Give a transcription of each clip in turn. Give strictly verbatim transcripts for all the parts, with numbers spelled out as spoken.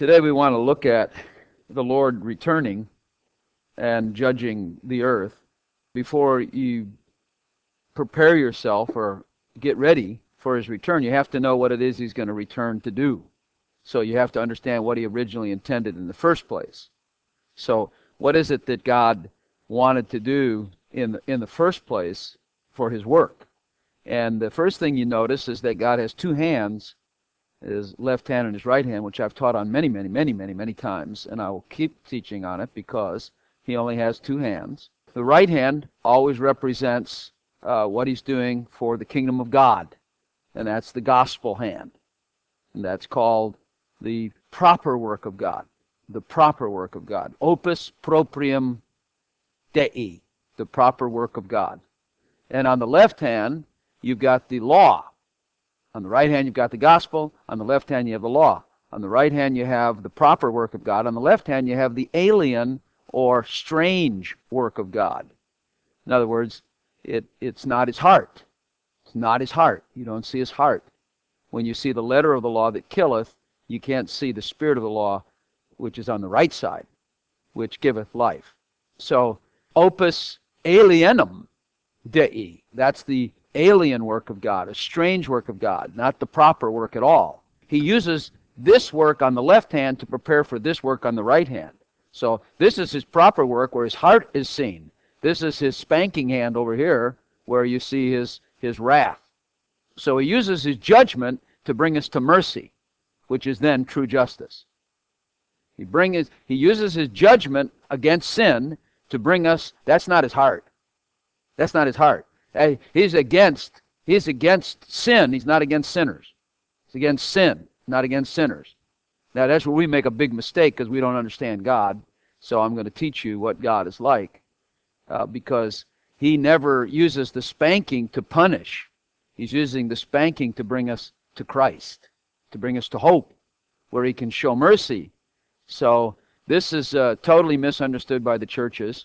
Today we want to look at the Lord returning and judging the earth. Before you prepare yourself or get ready for His return, you have to know what it is He's going to return to do. So you have to understand what He originally intended in the first place. So what is it that God wanted to do in the, in the first place for His work? And the first thing you notice is that God has two hands, His left hand and His right hand, which I've taught on many, many, many, many, many times, and I will keep teaching on it because He only has two hands. The right hand always represents uh, what He's doing for the kingdom of God, and that's the gospel hand. And that's called the proper work of God, the proper work of God. Opus proprium Dei, the proper work of God. And on the left hand, you've got the law. On the right hand, you've got the gospel. On the left hand, you have the law. On the right hand, you have the proper work of God. On the left hand, you have the alien or strange work of God. In other words, it, it's not His heart. It's not His heart. You don't see His heart. When you see the letter of the law that killeth, you can't see the spirit of the law, which is on the right side, which giveth life. So, opus alienum Dei. That's the alien work of God, a strange work of God, not the proper work at all. He uses this work on the left hand to prepare for this work on the right hand. So this is His proper work where His heart is seen. This is His spanking hand over here where you see His, his wrath. So He uses His judgment to bring us to mercy, which is then true justice. He, bring his, he uses His judgment against sin to bring us, that's not His heart. That's not His heart. He's against, he's against sin. He's not against sinners. He's against sin, not against sinners. Now that's where we make a big mistake because we don't understand God. So I'm going to teach you what God is like. Uh, because He never uses the spanking to punish. He's using the spanking to bring us to Christ, to bring us to hope, where He can show mercy. So this is uh, totally misunderstood by the churches.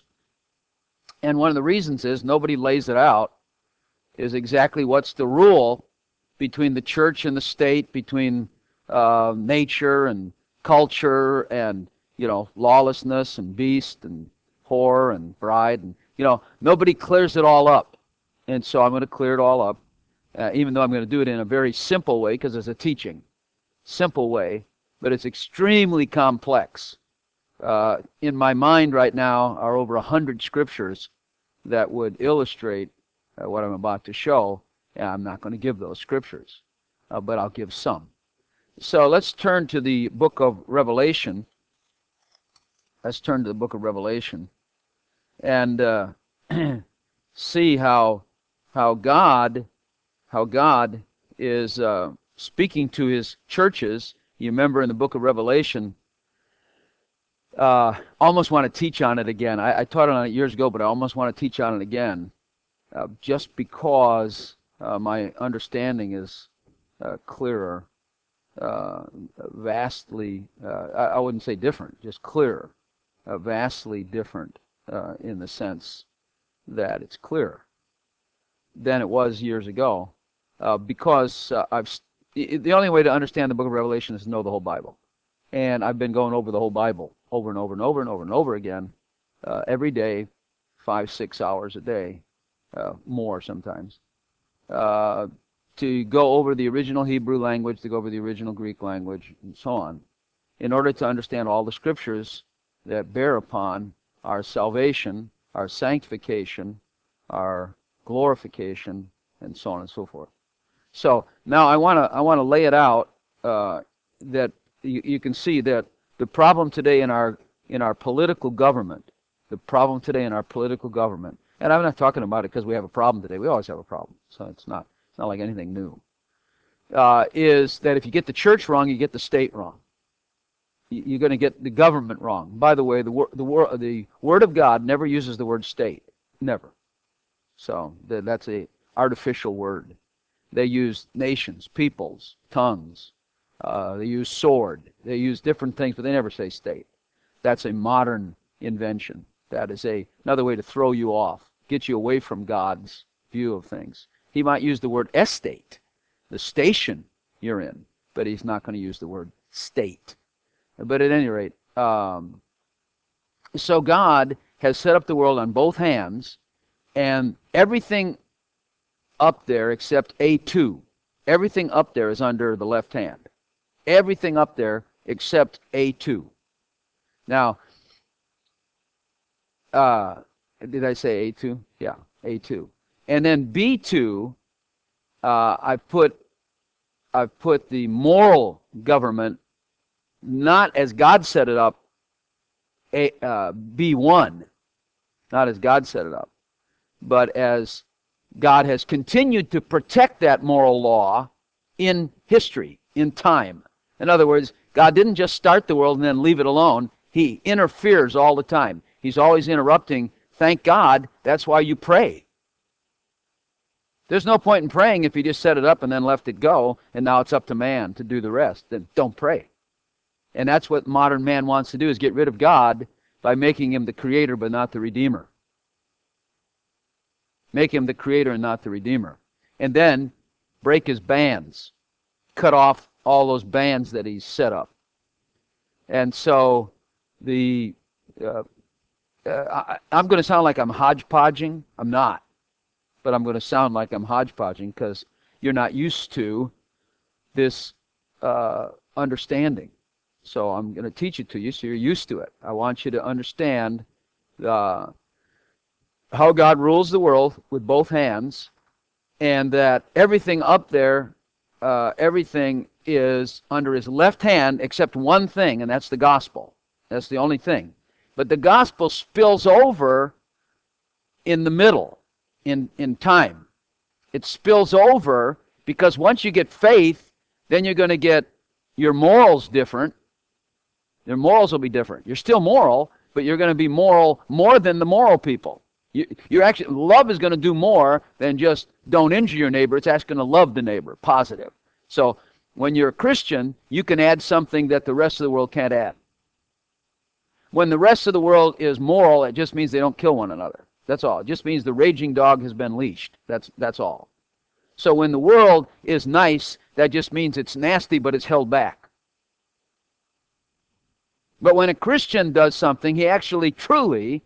And one of the reasons is nobody lays it out, is exactly what's the rule between the church and the state, between uh, nature and culture and, you know, lawlessness and beast and whore and bride. And, you know, nobody clears it all up. And so I'm going to clear it all up, uh, even though I'm going to do it in a very simple way because it's a teaching. Simple way, but it's extremely complex. Uh, in my mind right now are over a hundred scriptures that would illustrate uh, what I'm about to show. And I'm not going to give those scriptures, uh, but I'll give some. So let's turn to the book of Revelation. Let's turn to the book of Revelation and uh, see how how God how God is uh, speaking to His churches. You remember in the book of Revelation. Uh, almost want to teach on it again. I, I taught on it years ago, but I almost want to teach on it again, uh, just because uh, my understanding is uh, clearer, uh, vastly, uh, I, I wouldn't say different, just clearer, uh, vastly different uh, in the sense that it's clearer than it was years ago, uh, because uh, I've the only way to understand the book of Revelation is to know the whole Bible. And I've been going over the whole Bible over and over and over and over and over again, uh, every day, five, six hours a day, uh, more sometimes, uh, to go over the original Hebrew language, to go over the original Greek language, and so on, in order to understand all the scriptures that bear upon our salvation, our sanctification, our glorification, and so on and so forth. So now I want to I want to lay it out uh, that you, you can see that the problem today in our in our political government, the problem today in our political government, and I'm not talking about it because we have a problem today. We always have a problem, so it's not it's not like anything new. Uh, is that if you get the church wrong, you get the state wrong. You're going to get the government wrong. By the way, the wor the wor the Word of God never uses the word state, never. So th that's a artificial word. They use nations, peoples, tongues. Uh, they use sword. They use different things, but they never say state. That's a modern invention. That is a, another way to throw you off, get you away from God's view of things. He might use the word estate, the station you're in, but He's not going to use the word state. But at any rate, um, so God has set up the world on both hands, and everything up there except A two, everything up there is under the left hand. Everything up there except A two. Now, uh, did I say A two? Yeah, A two. And then B two, uh, I put I've put the moral government, not as God set it up, A, uh, B one, not as God set it up, but as God has continued to protect that moral law in history, in time. In other words, God didn't just start the world and then leave it alone. He interferes all the time. He's always interrupting. Thank God, that's why you pray. There's no point in praying if you just set it up and then left it go, and now it's up to man to do the rest. Then don't pray. And that's what modern man wants to do, is get rid of God by making him the creator but not the redeemer. Make him the creator and not the redeemer. And then break his bands. Cut off all those bands that he's set up. And so the uh, uh, I, I'm going to sound like I'm hodgepodging. I'm not. But I'm going to sound like I'm hodgepodging because you're not used to this uh, understanding. So I'm going to teach it to you so you're used to it. I want you to understand uh, how God rules the world with both hands, and that everything up there, uh, everything is under his left hand except one thing, and that's the gospel. That's the only thing. But the gospel spills over in the middle, in, in time. It spills over because once you get faith, then you're going to get your morals different. Your morals will be different. You're still moral, but you're going to be moral more than the moral people. You, you're actually, love is going to do more than just don't injure your neighbor. It's actually going to love the neighbor, positive. So when you're a Christian, you can add something that the rest of the world can't add. When the rest of the world is moral, it just means they don't kill one another. That's all. It just means the raging dog has been leashed. That's, that's all. So when the world is nice, that just means it's nasty, but it's held back. But when a Christian does something, he actually truly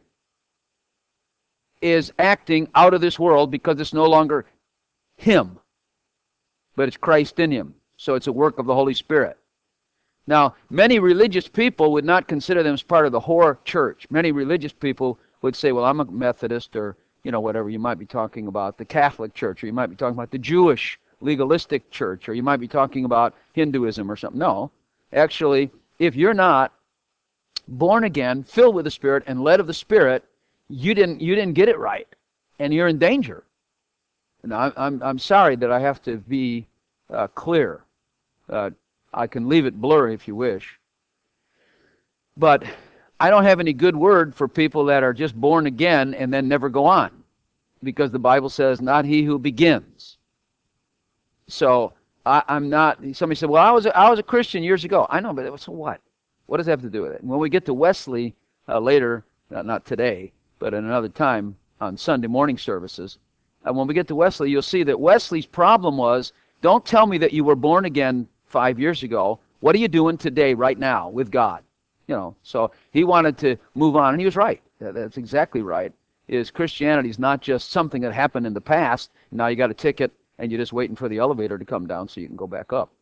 is acting out of this world because it's no longer him, but it's Christ in him. So it's a work of the Holy Spirit. Now, many religious people would not consider them as part of the whore church. Many religious people would say, well, I'm a Methodist, or, you know, whatever. You might be talking about the Catholic Church, or you might be talking about the Jewish legalistic church, or you might be talking about Hinduism or something. No. Actually, if you're not born again, filled with the Spirit, and led of the Spirit, you didn't you didn't get it right, and you're in danger. And I'm I'm, I'm sorry that I have to be uh, clear. Uh, I can leave it blurry if you wish, but I don't have any good word for people that are just born again and then never go on, because the Bible says, "Not he who begins." So I, I'm not. Somebody said, "Well, I was a, I was a Christian years ago." I know, but so what? What does that have to do with it? And when we get to Wesley uh, later, uh, not today, but at another time on Sunday morning services, uh, when we get to Wesley, you'll see that Wesley's problem was, don't tell me that you were born again five years ago. What are you doing today, right now, with God? You know, so he wanted to move on, and he was right. That's exactly right. Is Christianity is not just something that happened in the past, and now you got a ticket, and you're just waiting for the elevator to come down so you can go back up.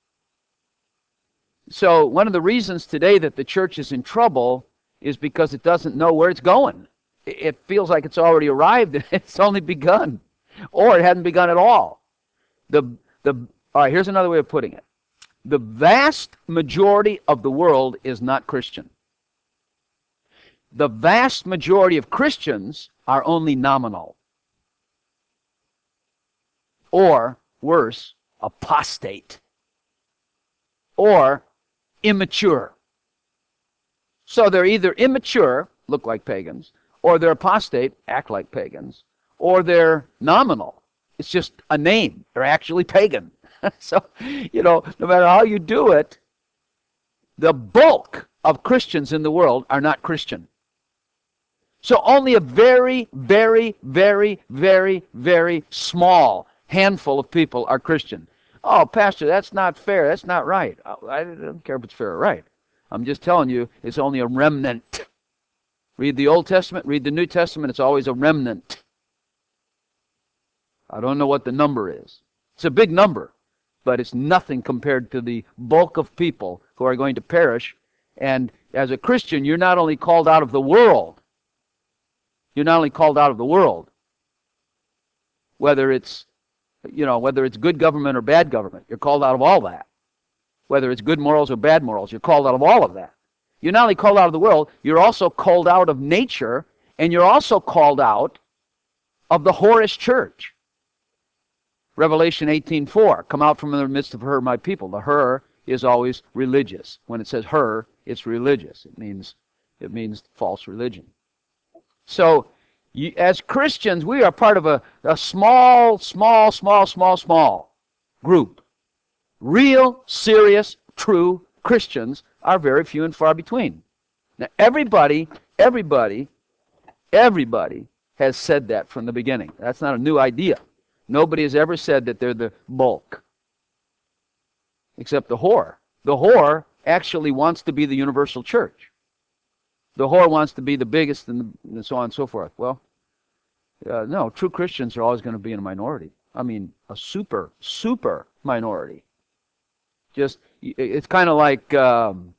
So one of the reasons today that the church is in trouble is because it doesn't know where it's going. It feels like it's already arrived and it's only begun, or it hadn't begun at all. The, the, all right, here's another way of putting it. The vast majority of the world is not Christian. The vast majority of Christians are only nominal. Or, worse, apostate. Or immature. So they're either immature, look like pagans, or they're apostate, act like pagans, or they're nominal. It's just a name. They're actually pagan. So, you know, no matter how you do it, the bulk of Christians in the world are not Christian. So only a very, very, very, very, very small handful of people are Christian. Oh, Pastor, that's not fair. That's not right. I don't care if it's fair or right. I'm just telling you, it's only a remnant. Read the Old Testament, read the New Testament, it's always a remnant. I don't know what the number is. It's a big number, but it's nothing compared to the bulk of people who are going to perish. And as a Christian, you're not only called out of the world, you're not only called out of the world, whether it's, you know, whether it's good government or bad government, you're called out of all that. Whether it's good morals or bad morals, you're called out of all of that. You're not only called out of the world, you're also called out of nature, and you're also called out of the whorish church. Revelation eighteen four, come out from the midst of her, my people. The her is always religious. When it says her, it's religious. It means, it means false religion. So, you, as Christians, we are part of a, a small, small, small, small, small group. Real, serious, true Christians are very few and far between. Now, everybody, everybody, everybody has said that from the beginning. That's not a new idea. Nobody has ever said that they're the bulk, except the whore. The whore actually wants to be the universal church. The whore wants to be the biggest, and, and so on and so forth. Well, uh, no, true Christians are always going to be in a minority. I mean, a super, super minority. Just, it's kind of like um,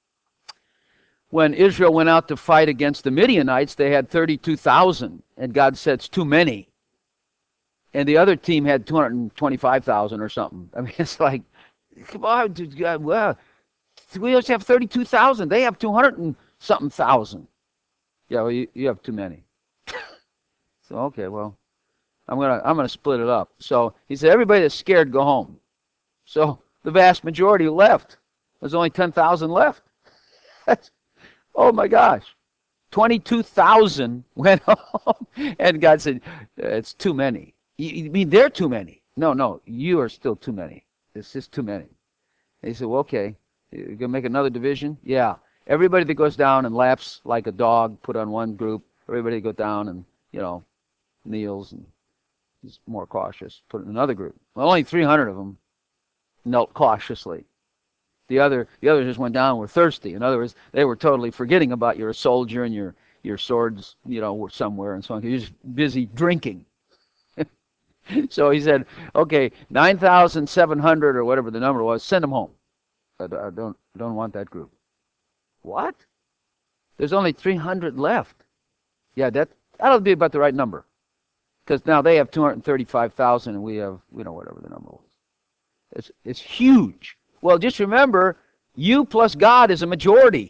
when Israel went out to fight against the Midianites, they had thirty-two thousand, and God said it's too many. And the other team had two hundred twenty-five thousand or something. I mean, it's like, come on, dude, God, well, we just have thirty-two thousand. They have two hundred and something thousand. Yeah, well, you, you have too many. So, okay, well, I'm gonna I'm gonna split it up. So he said, everybody that's scared, go home. So the vast majority left. There's only ten thousand left. That's, oh my gosh. twenty-two thousand went home. And God said, it's too many. You mean they're too many? No, no, you are still too many. It's just too many. And he said, well, okay, you're going to make another division? Yeah. Everybody that goes down and laps like a dog, put on one group. Everybody that goes down and, you know, kneels and is more cautious, put in another group. Well, only three hundred of them knelt cautiously. The other, the others just went down and were thirsty. In other words, they were totally forgetting about you're a soldier and your, your swords, you know, were somewhere and so on. You're just busy drinking. So he said, okay, nine thousand seven hundred or whatever the number was, send them home. I don't, don't want that group. What? There's only three hundred left. Yeah, that, that'll be about the right number. Because now they have two hundred thirty-five thousand and we have, you know, whatever the number was. It's, it's huge. Well, just remember, you plus God is a majority.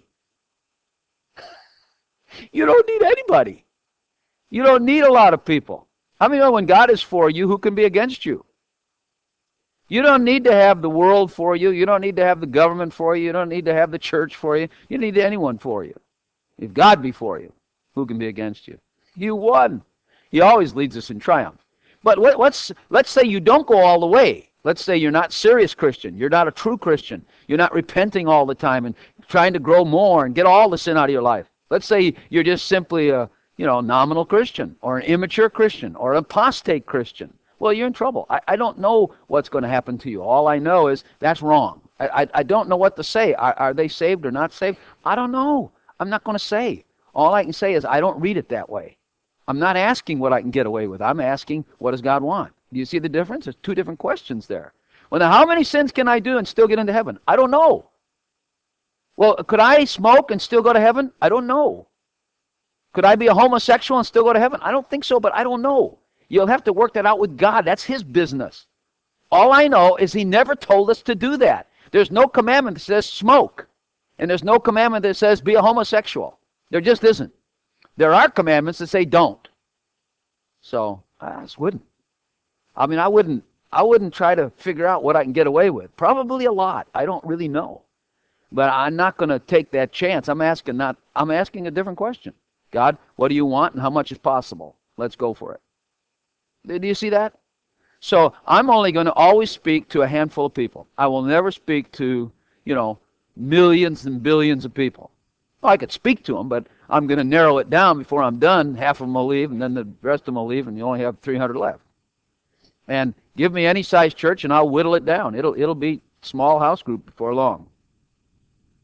You don't need anybody. You don't need a lot of people. How many know when God is for you, who can be against you? You don't need to have the world for you. You don't need to have the government for you. You don't need to have the church for you. You don't need anyone for you. If God be for you, who can be against you? You won. He always leads us in triumph. But let's, let's say you don't go all the way. Let's say you're not serious Christian. You're not a true Christian. You're not repenting all the time and trying to grow more and get all the sin out of your life. Let's say you're just simply a, you know, nominal Christian or an immature Christian or an apostate Christian. Well, you're in trouble. I, I don't know what's going to happen to you. All I know is that's wrong. I, I, I don't know what to say. Are, are they saved or not saved? I don't know. I'm not going to say. All I can say is I don't read it that way. I'm not asking what I can get away with. I'm asking, what does God want? Do you see the difference? There's two different questions there. Well, now, how many sins can I do and still get into heaven? I don't know. Well, could I smoke and still go to heaven? I don't know. Could I be a homosexual and still go to heaven? I don't think so, but I don't know. You'll have to work that out with God. That's His business. All I know is He never told us to do that. There's no commandment that says smoke. And there's no commandment that says be a homosexual. There just isn't. There are commandments that say don't. So, I just wouldn't. I mean, I wouldn't, I wouldn't try to figure out what I can get away with. Probably a lot. I don't really know. But I'm not going to take that chance. I'm asking not, I'm asking a different question. God, what do you want and how much is possible? Let's go for it. Do you see that? So I'm only going to always speak to a handful of people. I will never speak to, you know, millions and billions of people. Well, I could speak to them, but I'm going to narrow it down before I'm done. Half of them will leave, and then the rest of them will leave, and you only have three hundred left. And give me any size church, and I'll whittle it down. It'll, it'll be small house group before long.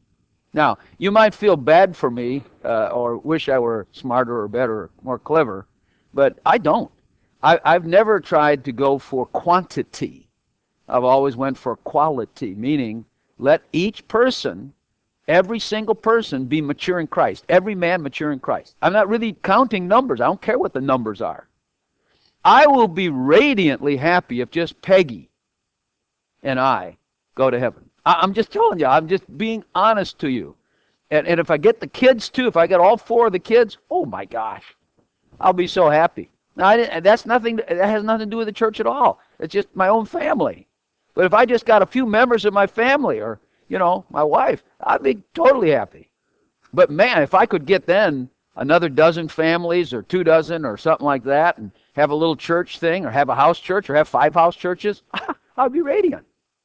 Now, you might feel bad for me uh, or wish I were smarter or better or more clever, but I don't. I, I've never tried to go for quantity. I've always went for quality, meaning let each person, every single person, be mature in Christ. Every man mature in Christ. I'm not really counting numbers. I don't care what the numbers are. I will be radiantly happy if just Peggy and I go to heaven. I, I'm just telling you. I'm just being honest to you. And, and if I get the kids too, if I get all four of the kids, oh my gosh, I'll be so happy. Now, I didn't, that's nothing. That has nothing to do with the church at all. It's just my own family. But if I just got a few members of my family, or you know, my wife, I'd be totally happy. But man, if I could get then another dozen families, or two dozen, or something like that, and have a little church thing, or have a house church, or have five house churches, I'd be radiant.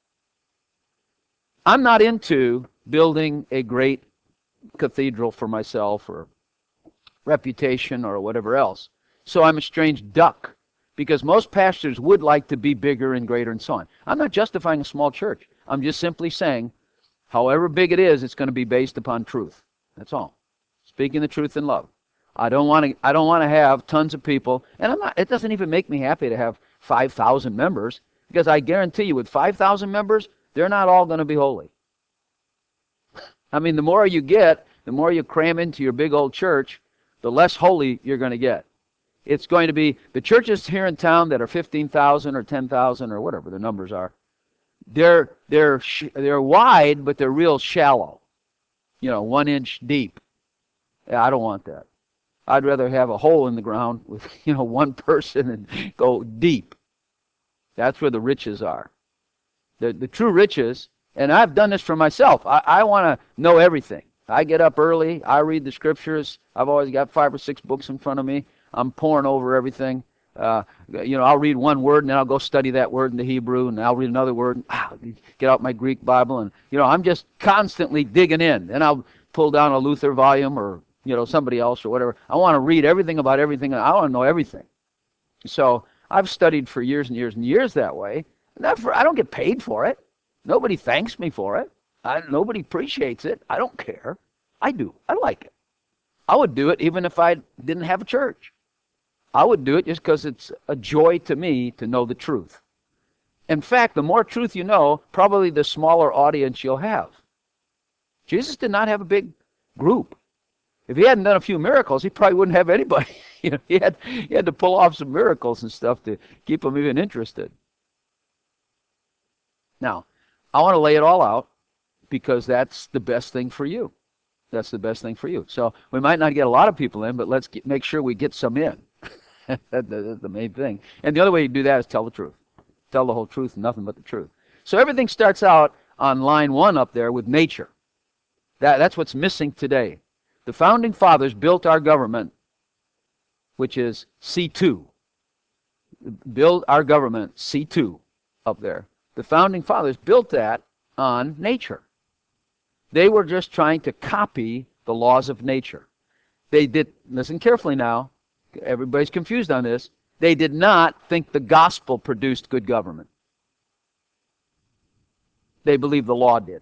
I'm not into building a great cathedral for myself, or reputation, or whatever else. So I'm a strange duck, because most pastors would like to be bigger and greater and so on. I'm not justifying a small church. I'm just simply saying, however big it is, it's going to be based upon truth. That's all. Speaking the truth in love. I don't want to. I don't want to have tons of people, and I'm not. It doesn't even make me happy to have five thousand members, because I guarantee you, with five thousand members, they're not all going to be holy. I mean, the more you get, the more you cram into your big old church, the less holy you're going to get. It's going to be the churches here in town that are fifteen thousand or ten thousand or whatever the numbers are. They're they're they're wide, but they're real shallow. You know, one inch deep. Yeah, I don't want that. I'd rather have a hole in the ground with, you know, one person and go deep. That's where the riches are. The the true riches, and I've done this for myself. I, I want to know everything. I get up early. I read the scriptures. I've always got five or six books in front of me. I'm poring over everything. Uh, you know, I'll read one word and then I'll go study that word in the Hebrew, and I'll read another word. And, ah, get out my Greek Bible, and you know, I'm just constantly digging in. And I'll pull down a Luther volume, or you know, somebody else or whatever. I want to read everything about everything. I want to know everything. So I've studied for years and years and years that way. Not for, I don't get paid for it. Nobody thanks me for it. I, nobody appreciates it. I don't care. I do. I like it. I would do it even if I didn't have a church. I would do it just because it's a joy to me to know the truth. In fact, the more truth you know, probably the smaller audience you'll have. Jesus did not have a big group. If he hadn't done a few miracles, he probably wouldn't have anybody. You know, he had he had to pull off some miracles and stuff to keep them even interested. Now, I want to lay it all out, because that's the best thing for you. That's the best thing for you. So we might not get a lot of people in, but let's get, make sure we get some in. That's the main thing. And the other way you do that is tell the truth. Tell the whole truth and nothing but the truth. So everything starts out on line one up there with nature. That, that's what's missing today. The founding fathers built our government, which is C two. Build our government, C two, up there. The founding fathers built that on nature. They were just trying to copy the laws of nature. They did, listen carefully now, everybody's confused on this, they did not think the gospel produced good government. They believed the law did.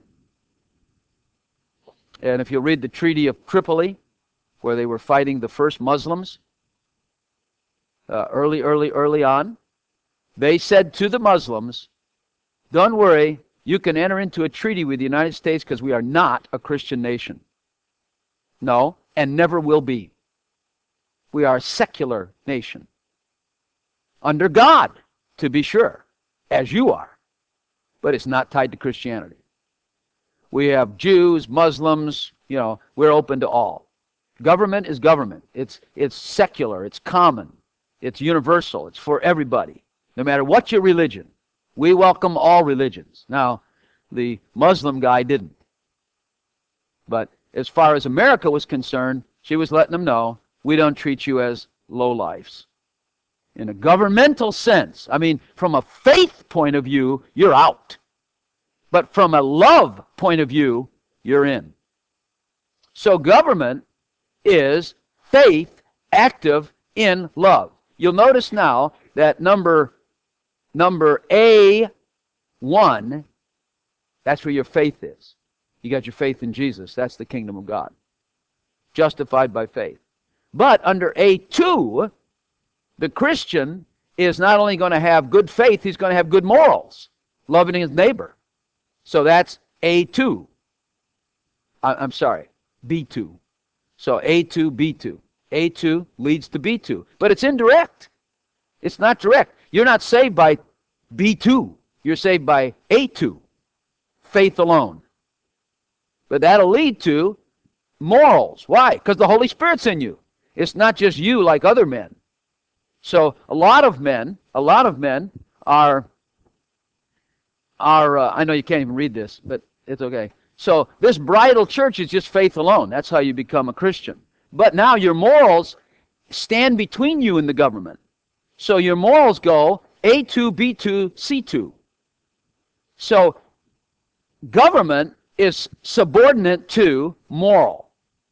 And if you read the Treaty of Tripoli, where they were fighting the first Muslims, uh, early, early, early on, they said to the Muslims, don't worry, you can enter into a treaty with the United States because we are not a Christian nation. No, and never will be. We are a secular nation. Under God, to be sure, as you are. But it's not tied to Christianity. We have Jews, Muslims, you know, we're open to all. Government is government. It's, it's secular, it's common, it's universal, it's for everybody. No matter what your religion. We welcome all religions. Now, the Muslim guy didn't. But as far as America was concerned, she was letting them know, we don't treat you as lowlifes. In a governmental sense, I mean, from a faith point of view, you're out. But from a love point of view, you're in. So government is faith active in love. You'll notice now that number Number A one, that's where your faith is. You got your faith in Jesus. That's the kingdom of God. Justified by faith. But under A two, the Christian is not only going to have good faith, he's going to have good morals, loving his neighbor. So that's A two. I, I'm sorry, B two. So A two, B two. A two leads to B two. But it's indirect. It's not direct. You're not saved by B two. You're saved by A two. Faith alone. But that'll lead to morals. Why? Because the Holy Spirit's in you. It's not just you like other men. So a lot of men, a lot of men are, are uh, I know you can't even read this, but it's okay. So this bridal church is just faith alone. That's how you become a Christian. But now your morals stand between you and the government. So your morals go A two, B two, C two. So government is subordinate to moral.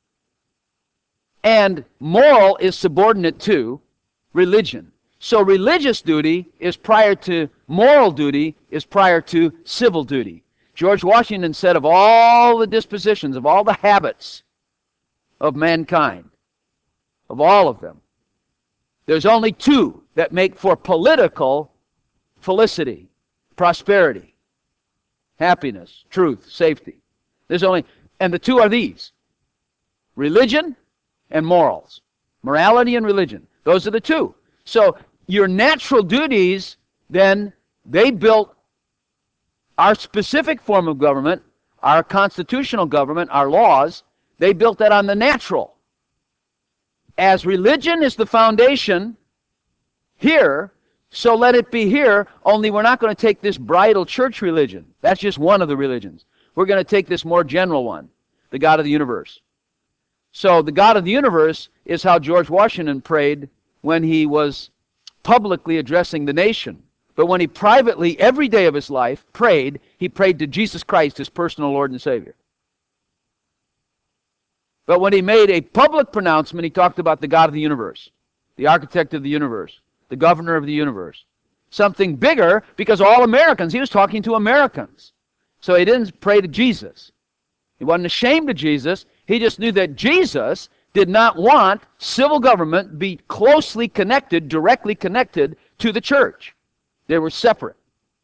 And moral is subordinate to religion. So religious duty is prior to moral duty, is prior to civil duty. George Washington said of all the dispositions, of all the habits of mankind, of all of them, there's only two that make for political felicity, prosperity, happiness, truth, safety. There's only, and the two are these: religion and morals. Morality and religion. Those are the two. So your natural duties, then, they built our specific form of government, our constitutional government, our laws, they built that on the natural. As religion is the foundation here, so let it be here, only we're not going to take this bridal church religion. That's just one of the religions. We're going to take this more general one, the God of the universe. So the God of the universe is how George Washington prayed when he was publicly addressing the nation. But when he privately, every day of his life, prayed, he prayed to Jesus Christ, his personal Lord and Savior. But when he made a public pronouncement, he talked about the God of the universe, the architect of the universe, the governor of the universe. Something bigger, because all Americans, he was talking to Americans. So he didn't pray to Jesus. He wasn't ashamed of Jesus. He just knew that Jesus did not want civil government be closely connected, directly connected to the church. They were separate.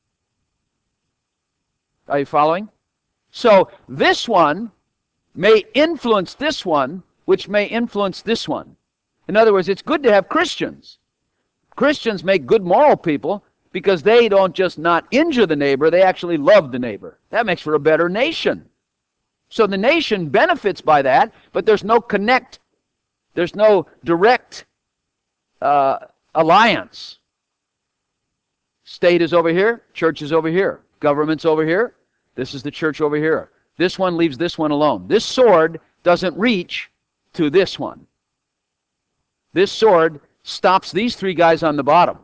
Are you following? So this one may influence this one, which may influence this one. In other words, it's good to have Christians. Christians make good moral people because they don't just not injure the neighbor, they actually love the neighbor. That makes for a better nation. So the nation benefits by that, but there's no connect, there's no direct uh, alliance. State is over here, church is over here, government's over here, this is the church over here. This one leaves this one alone. This sword doesn't reach to this one. This sword stops these three guys on the bottom.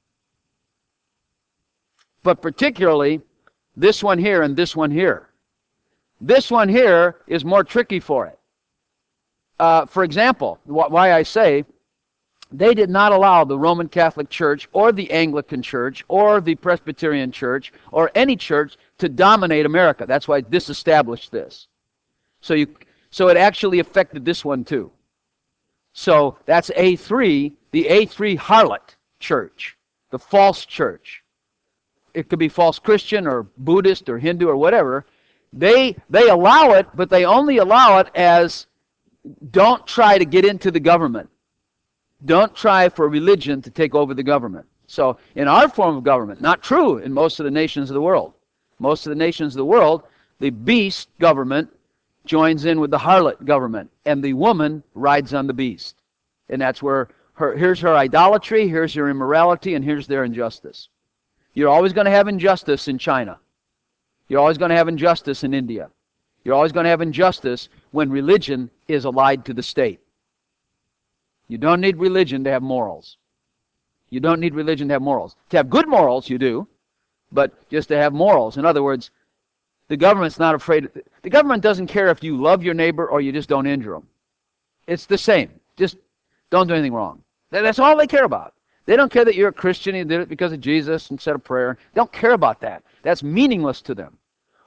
But particularly this one here and this one here. This one here is more tricky for it. Uh, for example, wh why I say they did not allow the Roman Catholic Church or the Anglican Church or the Presbyterian Church or any church to dominate America. That's why it disestablished this. So, you, so it actually affected this one too. So that's A three, the A three harlot church, the false church. It could be false Christian or Buddhist or Hindu or whatever. They, they allow it, but they only allow it as don't try to get into the government. Don't try for religion to take over the government. So in our form of government, not true in most of the nations of the world. Most of the nations of the world, the beast government joins in with the harlot government, and the woman rides on the beast. And that's where her, here's her idolatry, here's her immorality, and here's their injustice. You're always going to have injustice in China. You're always going to have injustice in India. You're always going to have injustice when religion is allied to the state. You don't need religion to have morals. You don't need religion to have morals. To have good morals, you do, but just to have morals. In other words, the government's not afraid. The government doesn't care if you love your neighbor or you just don't injure them. It's the same. Just don't do anything wrong. That's all they care about. They don't care that you're a Christian and you did it because of Jesus and said a prayer. They don't care about that. That's meaningless to them.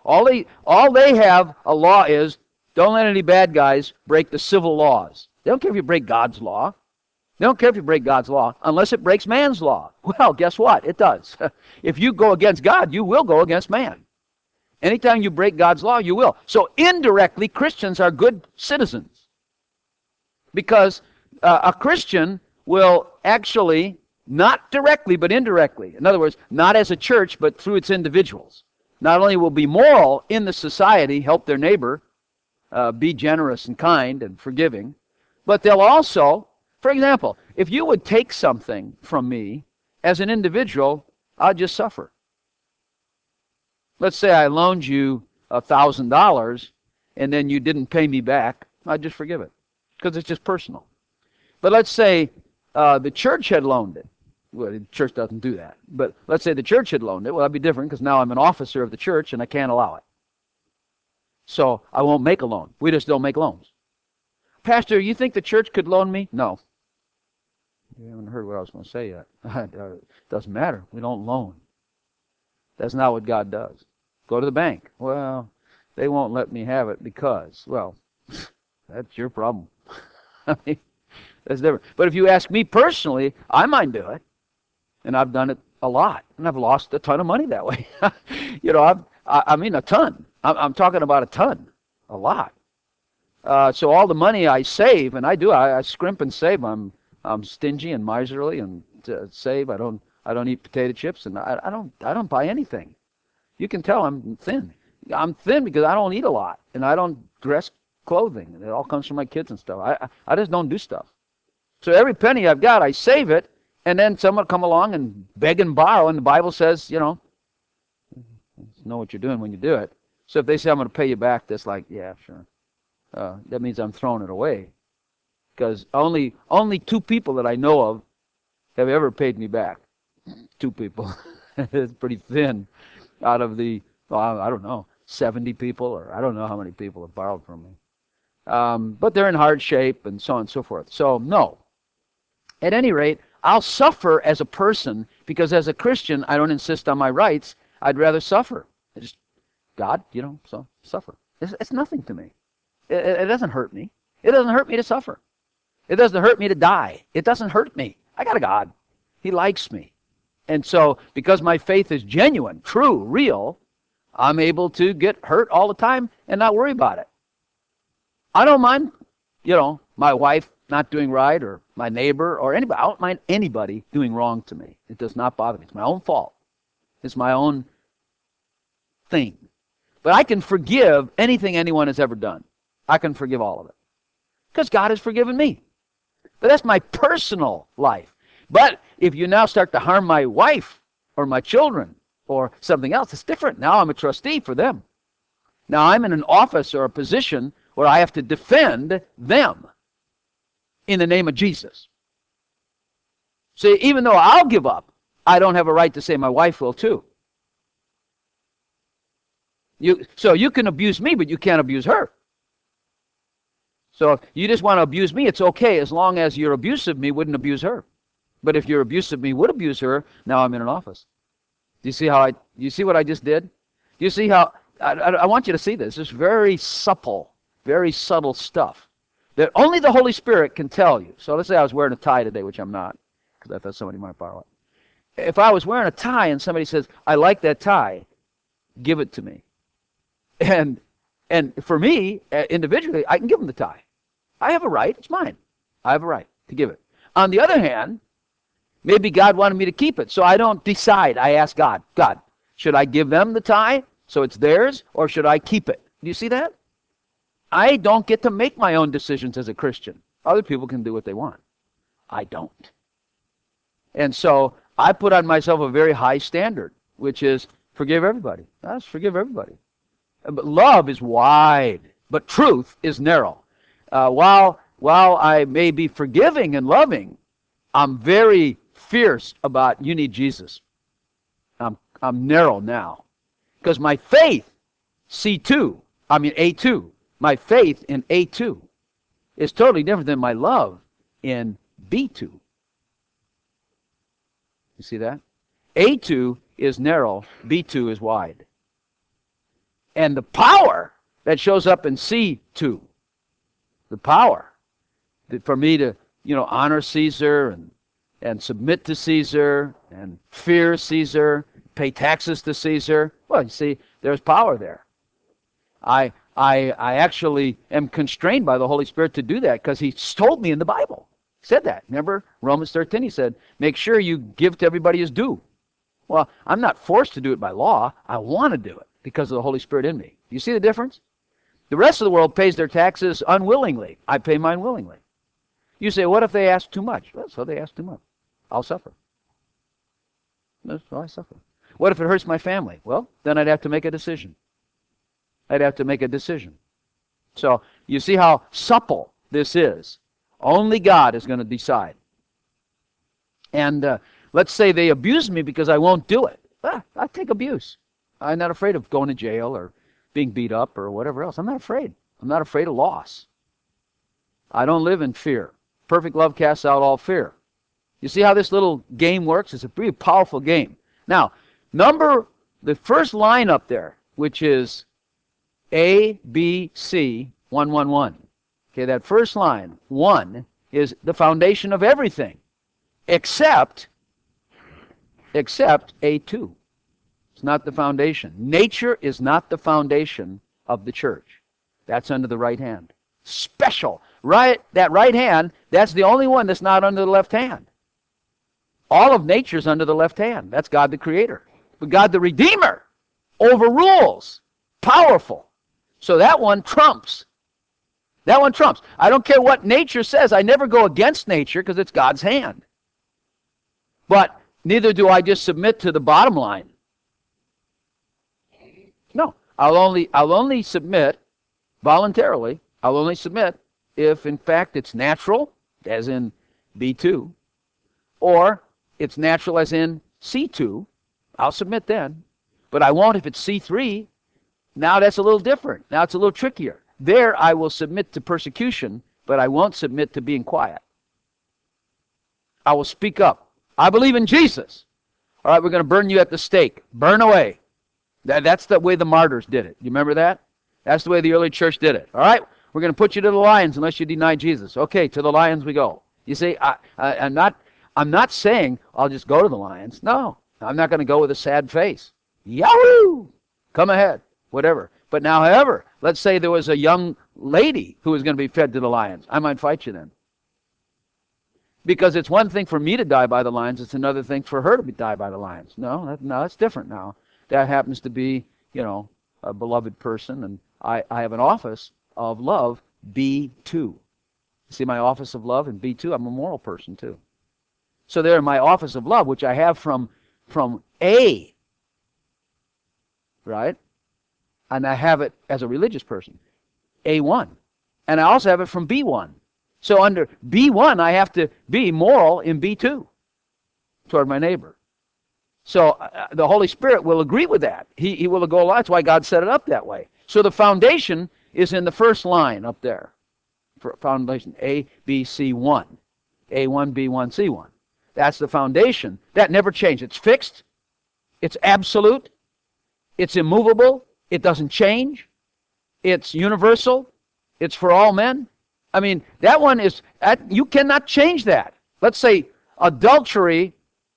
All they, all they have a law is, don't let any bad guys break the civil laws. They don't care if you break God's law. They don't care if you break God's law unless it breaks man's law. Well, guess what? It does. If you go against God, you will go against man. Anytime you break God's law, you will. So indirectly, Christians are good citizens. Because uh, a Christian will actually, not directly, but indirectly. In other words, not as a church, but through its individuals. Not only will be moral in the society, help their neighbor, uh, be generous and kind and forgiving, but they'll also, for example, if you would take something from me as an individual, I'd just suffer. Let's say I loaned you a thousand dollars and then you didn't pay me back, I'd just forgive it because it's just personal. But let's say uh, the church had loaned it. Well, the church doesn't do that. But let's say the church had loaned it. Well, that'd be different because now I'm an officer of the church and I can't allow it. So I won't make a loan. We just don't make loans. Pastor, you think the church could loan me? No. You haven't heard what I was going to say yet. It doesn't matter. We don't loan. That's not what God does. Go to the bank. Well, they won't let me have it because, well, that's your problem. I mean, that's different. But if you ask me personally, I might do it. And I've done it a lot. And I've lost a ton of money that way. You know, I've, I, I mean a ton. I'm, I'm talking about a ton. A lot. Uh, so all the money I save, and I do, I, I scrimp and save. I'm I'm stingy and miserly and uh, save. I don't I don't eat potato chips, and I, I don't I don't buy anything. You can tell I'm thin. I'm thin because I don't eat a lot, and I don't dress clothing. It all comes from my kids and stuff. I I just don't do stuff. So every penny I've got, I save it, and then someone come along and beg and borrow, and the Bible says, you know, know what you're doing when you do it. So if they say I'm going to pay you back, that's like, yeah, sure. Uh, that means I'm throwing it away. Because only only two people that I know of have ever paid me back. Two people. It's pretty thin. Out of the, well, I don't know, seventy people, or I don't know how many people have borrowed from me. Um, but they're in hard shape and so on and so forth. So, no. At any rate, I'll suffer as a person because as a Christian, I don't insist on my rights. I'd rather suffer. I just, God, you know, so suffer. It's, it's nothing to me. It, it doesn't hurt me. It doesn't hurt me to suffer. It doesn't hurt me to die. It doesn't hurt me. I got a God. He likes me. And so, because my faith is genuine, true, real, I'm able to get hurt all the time and not worry about it. I don't mind, you know, my wife not doing right, or my neighbor, or anybody. I don't mind anybody doing wrong to me. It does not bother me. It's my own fault. It's my own thing. But I can forgive anything anyone has ever done. I can forgive all of it. Because God has forgiven me. But that's my personal life. But if you now start to harm my wife or my children or something else, it's different. Now I'm a trustee for them. Now I'm in an office or a position where I have to defend them in the name of Jesus. See, even though I'll give up, I don't have a right to say my wife will too. You, so you can abuse me, but you can't abuse her. So if you just want to abuse me, it's okay as long as your abuse of me wouldn't abuse her. But if your abuse of me would abuse her, now I'm in an office. Do you see how I, you see what I just did? Do you see how, I, I, I want you to see this. It's very supple, very subtle stuff that only the Holy Spirit can tell you. So let's say I was wearing a tie today, which I'm not, because I thought somebody might borrow it. If I was wearing a tie and somebody says, I like that tie, give it to me. And and for me, individually, I can give them the tie. I have a right. It's mine. I have a right to give it. On the other hand, maybe God wanted me to keep it, so I don't decide. I ask God, God, should I give them the tie so it's theirs, or should I keep it? Do you see that? I don't get to make my own decisions as a Christian. Other people can do what they want. I don't. And so I put on myself a very high standard, which is forgive everybody. That's forgive everybody. But love is wide, but truth is narrow. Uh, while while I may be forgiving and loving, I'm very fierce about you need Jesus. I'm I'm narrow now, because my faith, C two, I mean A two, my faith in A two is totally different than my love in B two. You see that? A two is narrow, B two is wide. And the power that shows up in C two, the power that for me to, you know, honor Caesar and, and submit to Caesar and fear Caesar, pay taxes to Caesar. Well, you see, there's power there. I, I, I actually am constrained by the Holy Spirit to do that because He told me in the Bible. He said that. Remember Romans thirteen, He said, make sure you give to everybody his due. Well, I'm not forced to do it by law. I want to do it because of the Holy Spirit in me. You see the difference? The rest of the world pays their taxes unwillingly. I pay mine willingly. You say, what if they ask too much? Well, so they ask too much. I'll suffer. So I suffer. What if it hurts my family? Well, then I'd have to make a decision. I'd have to make a decision. So you see how supple this is. Only God is going to decide. And uh, let's say they abuse me because I won't do it. Ah, I take abuse. I'm not afraid of going to jail or being beat up or whatever else. I'm not afraid. I'm not afraid of loss. I don't live in fear. Perfect love casts out all fear. You see how this little game works? It's a pretty powerful game. Now, number, the first line up there, which is A, B, C, one, one, one. Okay, that first line, one, is the foundation of everything, except, except A two. It's not the foundation. Nature is not the foundation of the church. That's under the right hand. Special. Right, that right hand, that's the only one that's not under the left hand. All of nature's under the left hand. That's God the Creator. But God the Redeemer overrules. Powerful. So that one trumps. That one trumps. I don't care what nature says. I never go against nature because it's God's hand. But neither do I just submit to the bottom line. No. I'll only, I'll only submit voluntarily. I'll only submit if, in fact, it's natural, as in B two, or it's natural as in C two. I'll submit then. But I won't if it's C three. Now that's a little different. Now it's a little trickier. There I will submit to persecution, but I won't submit to being quiet. I will speak up. I believe in Jesus. All right, we're going to burn you at the stake. Burn away. That, that's the way the martyrs did it. You remember that? That's the way the early church did it. All right, we're going to put you to the lions unless you deny Jesus. Okay, to the lions we go. You see, I, I, I'm not, I'm not saying I'll just go to the lions. No, I'm not going to go with a sad face. Yahoo! Come ahead, whatever. But now, however, let's say there was a young lady who was going to be fed to the lions. I might fight you then. Because it's one thing for me to die by the lions. It's another thing for her to be die by the lions. No, that, no, that's different now. That happens to be, you know, a beloved person. And I, I have an office of love, B two. See my office of love in B two? I'm a moral person too. So there in my office of love, which I have from, from A, right? And I have it as a religious person, A one. And I also have it from B one. So under B one, I have to be moral in B two toward my neighbor. So uh, the Holy Spirit will agree with that. He, he will go along. That's why God set it up that way. So the foundation is in the first line up there. For foundation A, B, C, one. A one, B one, C one. That's the foundation. That never changes. It's fixed. It's absolute. It's immovable. It doesn't change. It's universal. It's for all men. I mean, that one is, you cannot change that. Let's say adultery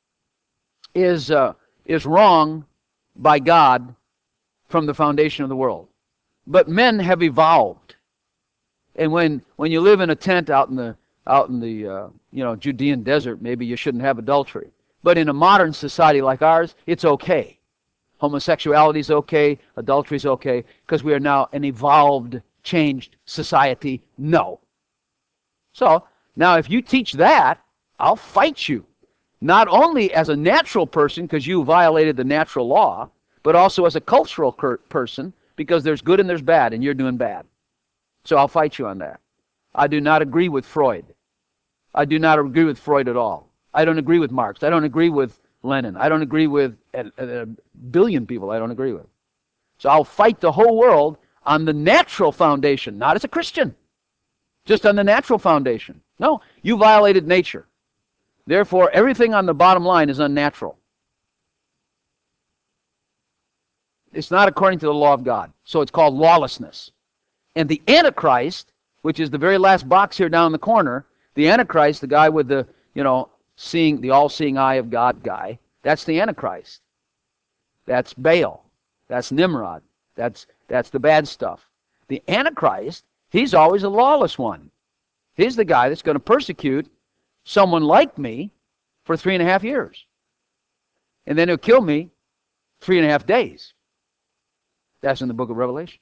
is, uh, is wrong by God from the foundation of the world. But men have evolved. And when, when you live in a tent out in the, out in the uh, you know, Judean desert, maybe you shouldn't have adultery. But in a modern society like ours, it's okay. Homosexuality is okay, adultery is okay, because we are now an evolved, changed society. No. So, now if you teach that, I'll fight you. Not only as a natural person, because you violated the natural law, but also as a cultural person, because there's good and there's bad, and you're doing bad. So I'll fight you on that. I do not agree with Freud. I do not agree with Freud at all. I don't agree with Marx. I don't agree with Lenin. I don't agree with a, a, a billion people I don't agree with. So I'll fight the whole world on the natural foundation, not as a Christian. Just on the natural foundation. No, you violated nature. Therefore, everything on the bottom line is unnatural. It's not according to the law of God. So it's called lawlessness. And the Antichrist, which is the very last box here down in the corner, the Antichrist, the guy with the, you know, seeing, the all-seeing eye of God guy, that's the Antichrist. That's Baal. That's Nimrod. That's, that's the bad stuff. The Antichrist, he's always a lawless one. He's the guy that's going to persecute someone like me for three and a half years. And then he'll kill me three and a half days. That's in the book of Revelation.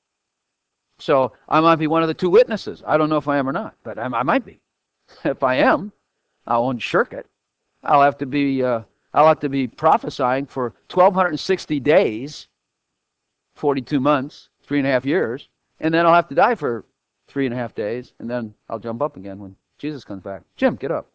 So I might be one of the two witnesses. I don't know if I am or not, but I, I might be. If I am, I won't shirk it. I'll have to be, uh, I'll have to be prophesying for twelve sixty days, forty-two months, three and a half years, and then I'll have to die for three and a half days, and then I'll jump up again when Jesus comes back. Jim, get up.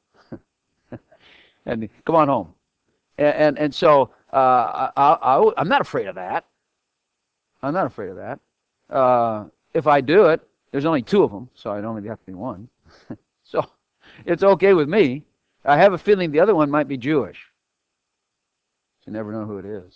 And come on home. And, and, and so uh, I, I, I'm not afraid of that. I'm not afraid of that. Uh, if I do it, there's only two of them, so I'd only have to be one. So it's okay with me. I have a feeling the other one might be Jewish. You never know who it is.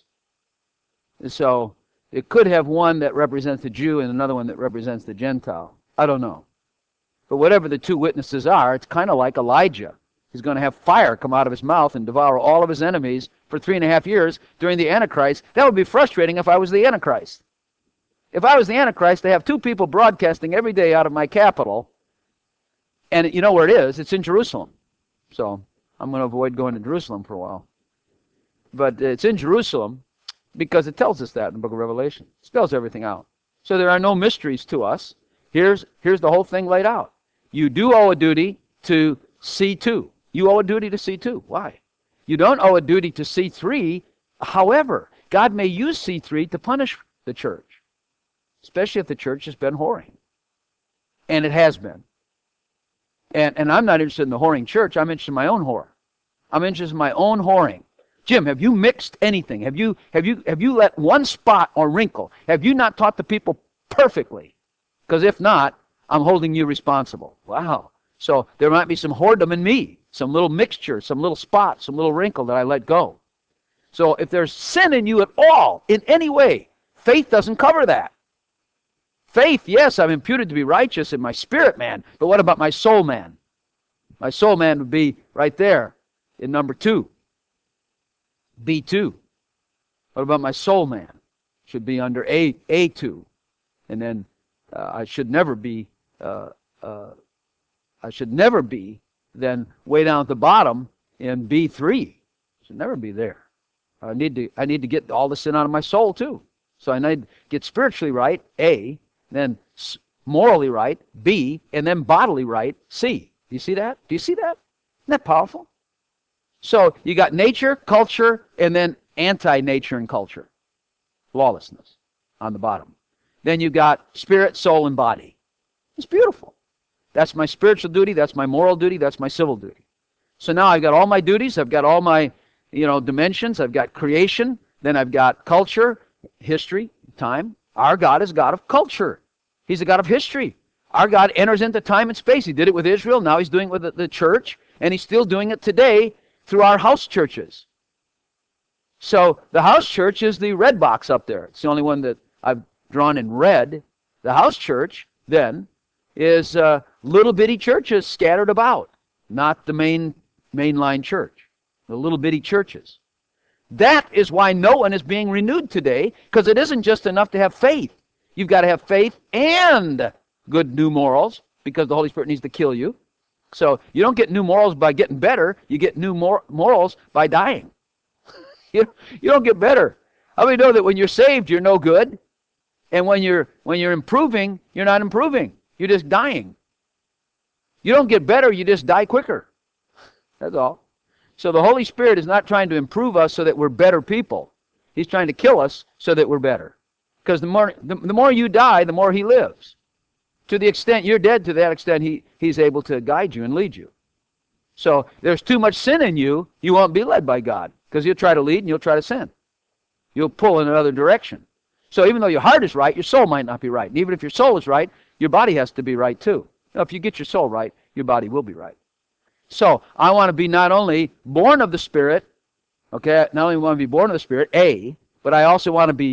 So it could have one that represents the Jew and another one that represents the Gentile. I don't know. But whatever the two witnesses are, it's kind of like Elijah. He's going to have fire come out of his mouth and devour all of his enemies for three and a half years during the Antichrist. That would be frustrating if I was the Antichrist. If I was the Antichrist, they have two people broadcasting every day out of my capital. And you know where it is? It's in Jerusalem. So I'm going to avoid going to Jerusalem for a while. But it's in Jerusalem because it tells us that in the book of Revelation. It spells everything out. So there are no mysteries to us. Here's, here's the whole thing laid out. You do owe a duty to C two. You owe a duty to C two. Why? You don't owe a duty to C three. However, God may use C three to punish the church, especially if the church has been whoring. And it has been. And, and I'm not interested in the whoring church. I'm interested in my own whore. I'm interested in my own whoring. Jim, have you mixed anything? Have you, have you, have you let one spot or wrinkle? Have you not taught the people perfectly? Because if not, I'm holding you responsible. Wow. So there might be some whoredom in me, some little mixture, some little spot, some little wrinkle that I let go. So if there's sin in you at all, in any way, faith doesn't cover that. Faith, yes, I'm imputed to be righteous in my spirit man, but what about my soul man? My soul man would be right there in number two. B two. What about my soul man? Should be under A, A2. And then uh, I should never be, uh, uh, I should never be then way down at the bottom in B three. Should never be there. I need to, I need to get all the sin out of my soul too. So I need to get spiritually right, A, then morally right, B, and then bodily right, C. Do you see that? Do you see that? Isn't that powerful? So you got nature, culture, and then anti-nature and culture. Lawlessness on the bottom. Then you got spirit, soul, and body. It's beautiful. That's my spiritual duty, that's my moral duty, that's my civil duty. So now I've got all my duties, I've got all my, you know, dimensions, I've got creation, then I've got culture, history, time. Our God is God of culture. He's a God of history. Our God enters into time and space. He did it with Israel, now he's doing it with the, the church, and he's still doing it today through our house churches. So the house church is the red box up there. It's the only one that I've drawn in red. The house church, then, is uh, little bitty churches scattered about, not the main mainline church. The little bitty churches. That is why no one is being renewed today, because it isn't just enough to have faith. You've got to have faith and good new morals, because the Holy Spirit needs to kill you. So you don't get new morals by getting better. You get new mor morals by dying. you, you don't get better. How many know that when you're saved, you're no good? And when you're, when you're improving, you're not improving. You're just dying. You don't get better, you just die quicker. That's all. So the Holy Spirit is not trying to improve us so that we're better people. He's trying to kill us so that we're better. Because the more, the, the more you die, the more he lives. To the extent you're dead, to that extent he, he's able to guide you and lead you. So there's too much sin in you, you won't be led by God. Because you'll try to lead and you'll try to sin. You'll pull in another direction. So even though your heart is right, your soul might not be right. And even if your soul is right, your body has to be right too. Now, if you get your soul right, your body will be right. So I want to be not only born of the Spirit, okay, not only want to be born of the Spirit, A, but I also want to be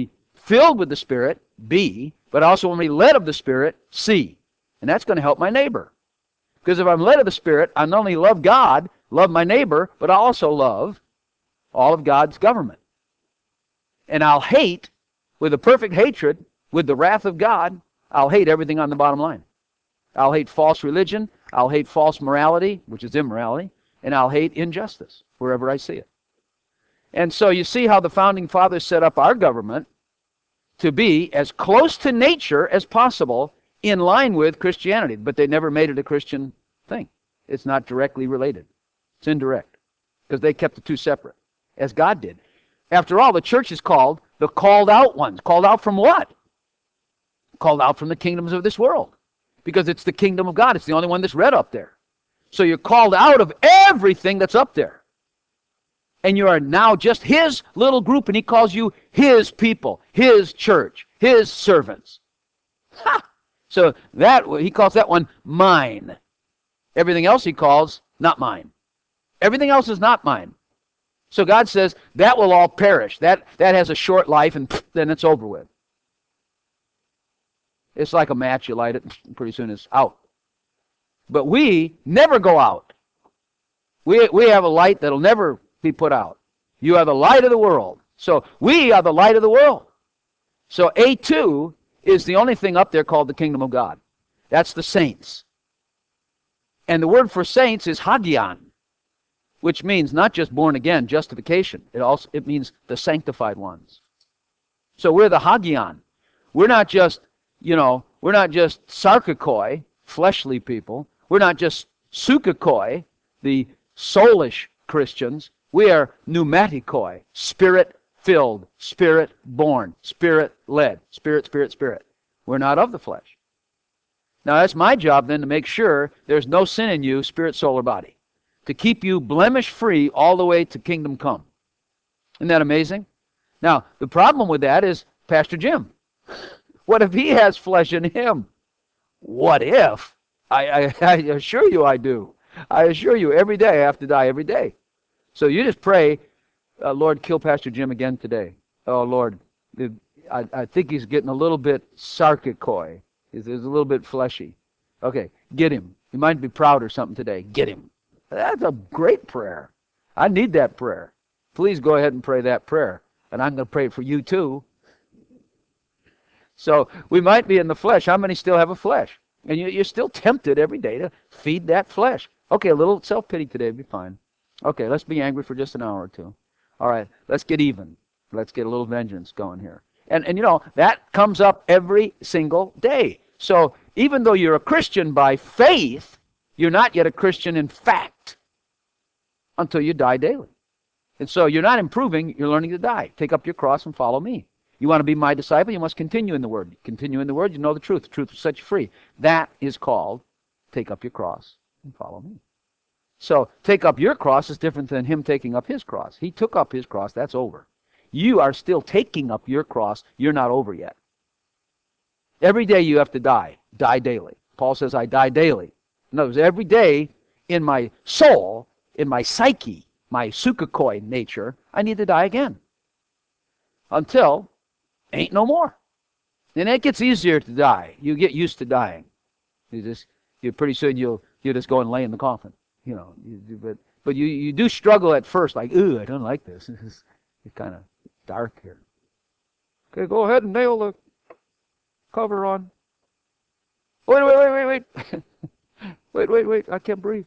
filled with the Spirit, B, but I also want to be led of the Spirit, C. And that's going to help my neighbor. Because if I'm led of the Spirit, I not only love God, love my neighbor, but I also love all of God's government. And I'll hate, with a perfect hatred, with the wrath of God, I'll hate everything on the bottom line. I'll hate false religion, I'll hate false morality, which is immorality, and I'll hate injustice wherever I see it. And so you see how the Founding Fathers set up our government to be as close to nature as possible in line with Christianity, but they never made it a Christian thing. It's not directly related. It's indirect, because they kept the two separate, as God did. After all, the church is called the called out ones. Called out from what? Called out from the kingdoms of this world, because it's the kingdom of God. It's the only one that's read up there. So you're called out of everything that's up there. And you are now just his little group, and he calls you his people, his church, his servants. Ha! So that he calls that one mine. Everything else he calls not mine. Everything else is not mine. So God says that will all perish. That, that has a short life, and then it's over with. It's like a match. You light it, and pretty soon it's out. But we never go out. We, we have a light that'll never be put out. You are the light of the world. So we are the light of the world. So A two is the only thing up there called the kingdom of God. That's the saints. And the word for saints is hagion, which means not just born again, justification. It also it means the sanctified ones. So we're the hagion. We're not just, you know, we're not just sarkikoi, fleshly people. We're not just sukikoi, the soulish Christians. We are pneumatikoi, spirit-filled, spirit-born, spirit-led, spirit, spirit, spirit. We're not of the flesh. Now that's my job then, to make sure there's no sin in you, spirit, soul, or body, to keep you blemish-free all the way to kingdom come. Isn't that amazing? Now, the problem with that is Pastor Jim. What if he has flesh in him? What if? I, I, I assure you I do. I assure you, every day I have to die every day. So you just pray, uh, Lord, kill Pastor Jim again today. Oh, Lord, I, I think he's getting a little bit sarkikoi. He's, he's a little bit fleshy. Okay, get him. He might be proud or something today. Get him. That's a great prayer. I need that prayer. Please go ahead and pray that prayer. And I'm going to pray it for you too. So we might be in the flesh. How many still have a flesh? And you, you're still tempted every day to feed that flesh. Okay, a little self-pity today would be fine. Okay, let's be angry for just an hour or two. All right, let's get even. Let's get a little vengeance going here. And, and you know, that comes up every single day. So even though you're a Christian by faith, you're not yet a Christian in fact until you die daily. And so you're not improving, you're learning to die. Take up your cross and follow me. You want to be my disciple, you must continue in the Word. Continue in the Word, you know the truth. The truth will set you free. That is called take up your cross and follow me. So take up your cross is different than him taking up his cross. He took up his cross, that's over. You are still taking up your cross, you're not over yet. Every day you have to die. Die daily. Paul says, I die daily. In other words, every day in my soul, in my psyche, my sukikoi nature, I need to die again. Until ain't no more. And it gets easier to die. You get used to dying. You just, you pretty soon you'll you just go and lay in the coffin. You know, you, but but you, you do struggle at first, like, ooh, I don't like this. It's kind of dark here. Okay, go ahead and nail the cover on. Wait, wait, wait, wait, wait. wait, wait, wait, I can't breathe.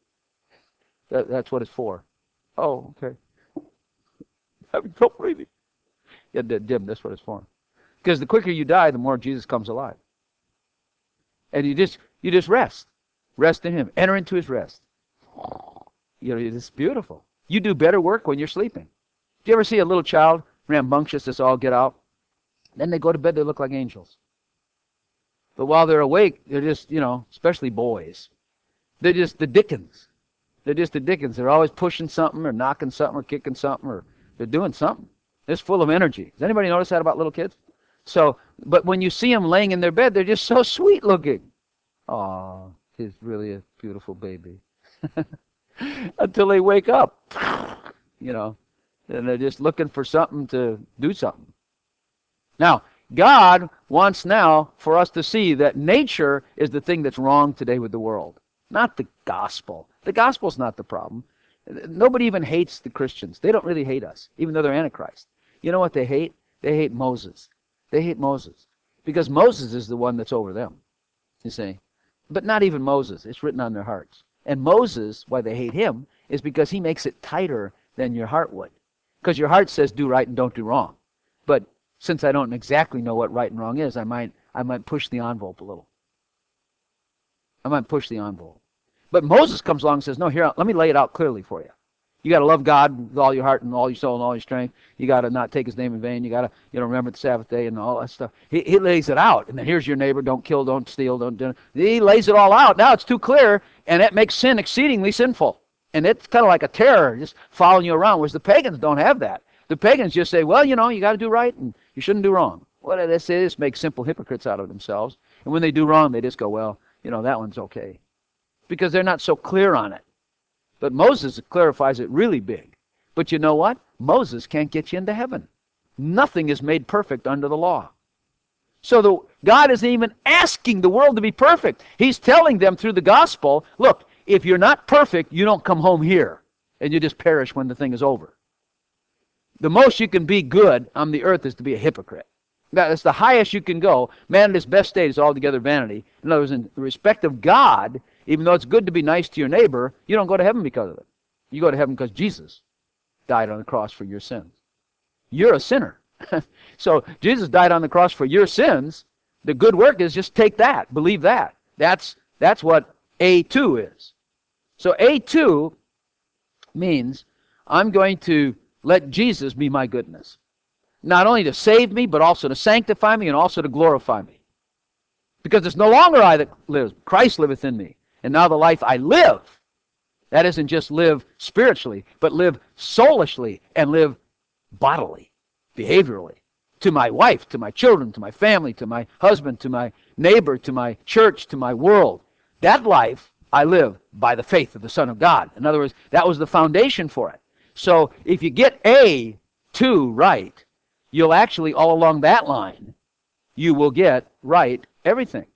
That, that's what it's for. Oh, okay. Having trouble breathing. Yeah, dim, that's what it's for. Because the quicker you die, the more Jesus comes alive. And you just you just rest. Rest in him. Enter into his rest. You know, it's beautiful. You do better work when you're sleeping. Do you ever see a little child rambunctious as all get out? Then they go to bed, they look like angels. But while they're awake, they're just, you know, especially boys, they're just the Dickens. They're just the Dickens. They're always pushing something or knocking something or kicking something, or they're doing something. They're full of energy. Does anybody notice that about little kids? So, but when you see them laying in their bed, they're just so sweet looking. Aw, he's really a beautiful baby. Until they wake up, you know, and they're just looking for something to do something. Now, God wants now for us to see that nature is the thing that's wrong today with the world, not the gospel. The gospel's not the problem. Nobody even hates the Christians. They don't really hate us, even though they're Antichrist. You know what they hate? They hate Moses. They hate Moses. Because Moses is the one that's over them, you see. But not even Moses. It's written on their hearts. And Moses, why they hate him, is because he makes it tighter than your heart would. Because your heart says do right and don't do wrong. But since I don't exactly know what right and wrong is, I might I might push the envelope a little. I might push the envelope. But Moses comes along and says, no, here, let me lay it out clearly for you. You got to love God with all your heart and all your soul and all your strength. You got to not take his name in vain. You got to, you know, remember the Sabbath day and all that stuff. He, he lays it out. And then here's your neighbor. Don't kill, don't steal, don't do. He lays it all out. Now it's too clear, and it makes sin exceedingly sinful. And it's kind of like a terror, just following you around, whereas the pagans don't have that. The pagans just say, well, you know, you got to do right and you shouldn't do wrong. What they say is make simple hypocrites out of themselves. And when they do wrong, they just go, well, you know, that one's okay. Because they're not so clear on it. But Moses clarifies it really big. But you know what? Moses can't get you into heaven. Nothing is made perfect under the law. So the, God isn't even asking the world to be perfect. He's telling them through the gospel, look, if you're not perfect, you don't come home here. And you just perish when the thing is over. The most you can be good on the earth is to be a hypocrite. That's the highest you can go. Man at his best state is altogether vanity. In other words, in respect of God, even though it's good to be nice to your neighbor, you don't go to heaven because of it. You go to heaven because Jesus died on the cross for your sins. You're a sinner. So Jesus died on the cross for your sins. The good work is just take that. Believe that. That's, that's what A two is. So A two means I'm going to let Jesus be my goodness. Not only to save me, but also to sanctify me and also to glorify me. Because it's no longer I that lives. Christ liveth in me. And now the life I live, that isn't just live spiritually, but live soulishly and live bodily, behaviorally. To my wife, to my children, to my family, to my husband, to my neighbor, to my church, to my world. That life I live by the faith of the Son of God. In other words, that was the foundation for it. So if you get A two right, you'll actually, all along that line, you will get right everything.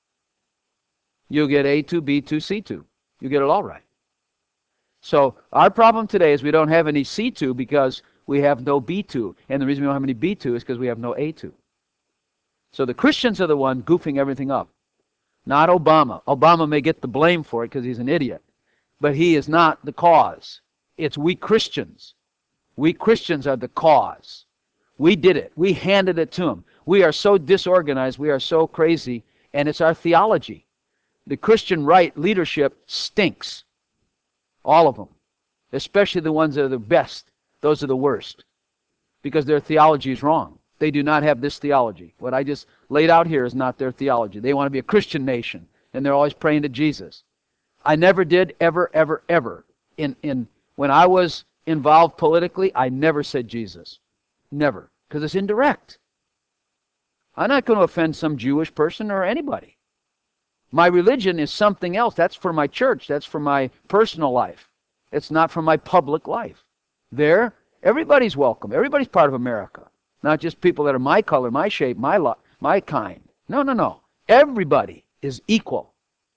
You'll get A two, B two, C two. You'll get it all right. So our problem today is we don't have any C two because we have no B two. And the reason we don't have any B two is because we have no A two. So the Christians are the one goofing everything up. Not Obama. Obama may get the blame for it because he's an idiot. But he is not the cause. It's we Christians. We Christians are the cause. We did it. We handed it to him. We are so disorganized. We are so crazy. And it's our theology. The Christian right leadership stinks. All of them. Especially the ones that are the best. Those are the worst. Because their theology is wrong. They do not have this theology. What I just laid out here is not their theology. They want to be a Christian nation. And they're always praying to Jesus. I never did, ever, ever, ever. In, in, when I was involved politically, I never said Jesus. Never. Because it's indirect. I'm not going to offend some Jewish person or anybody. My religion is something else. That's for my church. That's for my personal life. It's not for my public life. There, everybody's welcome. Everybody's part of America. Not just people that are my color, my shape, my lo- my kind. No, no, no. Everybody is equal.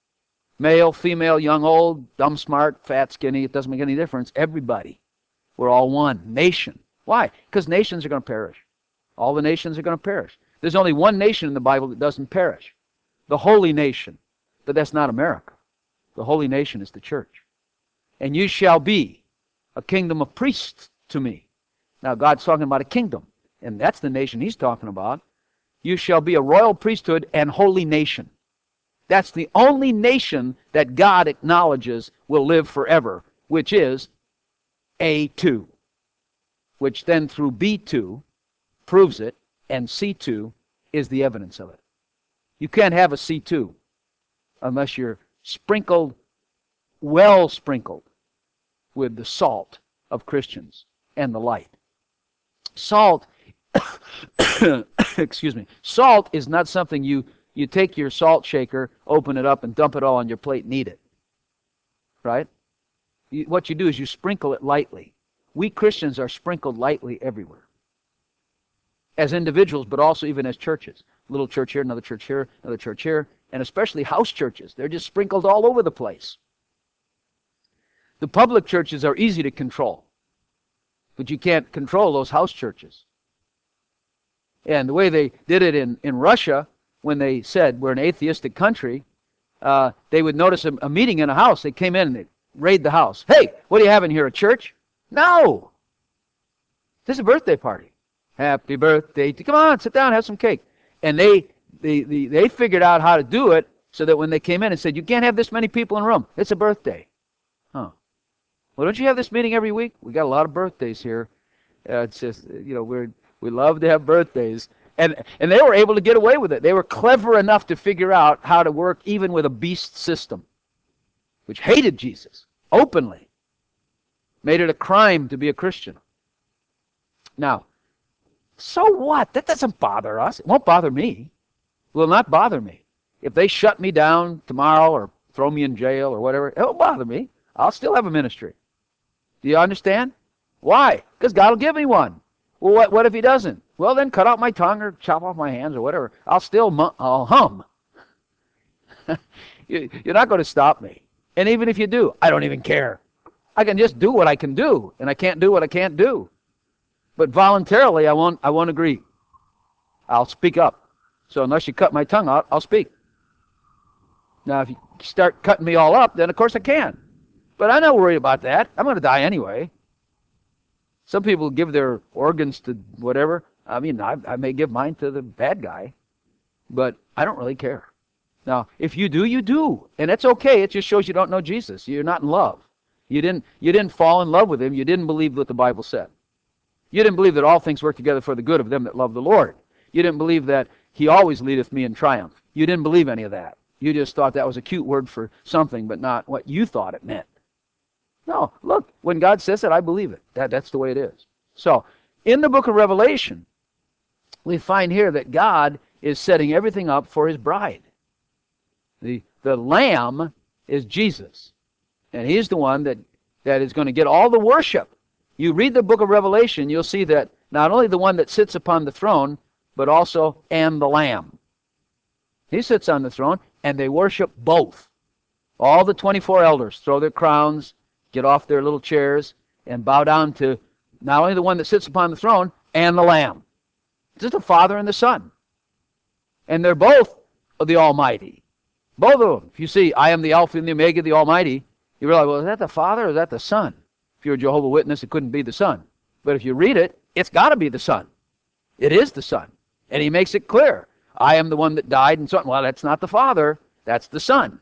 Male, female, young, old, dumb, smart, fat, skinny. It doesn't make any difference. Everybody. We're all one nation. Why? Because nations are going to perish. All the nations are going to perish. There's only one nation in the Bible that doesn't perish. The holy nation. But that's not America. The holy nation is the church. And you shall be a kingdom of priests to me. Now God's talking about a kingdom. And that's the nation he's talking about. You shall be a royal priesthood and holy nation. That's the only nation that God acknowledges will live forever, which is A two. Which then through B two proves it, and C two is the evidence of it. You can't have a C two unless you're sprinkled, well sprinkled, with the salt of Christians and the light. Salt, excuse me, salt is not something you, you take your salt shaker, open it up, and dump it all on your plate and eat it. Right? You, what you do is you sprinkle it lightly. We Christians are sprinkled lightly everywhere. as individuals, but also even as churches. Little church here, another church here, another church here, and especially house churches. They're just sprinkled all over the place. The public churches are easy to control, but you can't control those house churches. And the way they did it in, in Russia, when they said we're an atheistic country, uh, they would notice a, a meeting in a house. They came in and they'd raid the house. Hey, what do you have in here, a church? No! This is a birthday party. Happy birthday to, come on, sit down, have some cake. And they, they, they, they figured out how to do it so that when they came in and said, you can't have this many people in a room. It's a birthday. Huh. Well, don't you have this meeting every week? We got a lot of birthdays here. Uh, it's just, you know, we're, we love to have birthdays. And, and they were able to get away with it. They were clever enough to figure out how to work even with a beast system, which hated Jesus openly. Made it a crime to be a Christian. Now, so what? That doesn't bother us. It won't bother me. It will not bother me. If they shut me down tomorrow or throw me in jail or whatever, it won't bother me. I'll still have a ministry. Do you understand? Why? Because God will give me one. Well, what, what if he doesn't? Well, then cut out my tongue or chop off my hands or whatever. I'll still mu- I'll hum. you, you're not going to stop me. And even if you do, I don't even care. I can just do what I can do, and I can't do what I can't do. But voluntarily, I won't, I won't agree. I'll speak up. So unless you cut my tongue out, I'll speak. Now, if you start cutting me all up, then of course I can. But I'm not worried about that. I'm going to die anyway. Some people give their organs to whatever. I mean, I, I may give mine to the bad guy, but I don't really care. Now, if you do, you do. And that's okay. It just shows you don't know Jesus. You're not in love. You didn't, you didn't fall in love with him. You didn't believe what the Bible said. You didn't believe that all things work together for the good of them that love the Lord. You didn't believe that he always leadeth me in triumph. You didn't believe any of that. You just thought that was a cute word for something, but not what you thought it meant. No, look, when God says it, I believe it. That, that's the way it is. So, in the book of Revelation, we find here that God is setting everything up for his bride. The, the Lamb is Jesus. And he's the one that, that is going to get all the worship. You read the book of Revelation, you'll see that not only the one that sits upon the throne, but also and the Lamb. He sits on the throne, and they worship both. All the twenty-four elders throw their crowns, get off their little chairs, and bow down to not only the one that sits upon the throne, and the Lamb. It's just the Father and the Son. And they're both the Almighty. Both of them. If you see, I am the Alpha and the Omega, the Almighty, you realize, well, is that the Father or is that the Son? If you're a Jehovah's Witness, it couldn't be the Son. But if you read it, it's got to be the Son. It is the Son. And he makes it clear. I am the one that died and so on. Well, that's not the Father. That's the Son.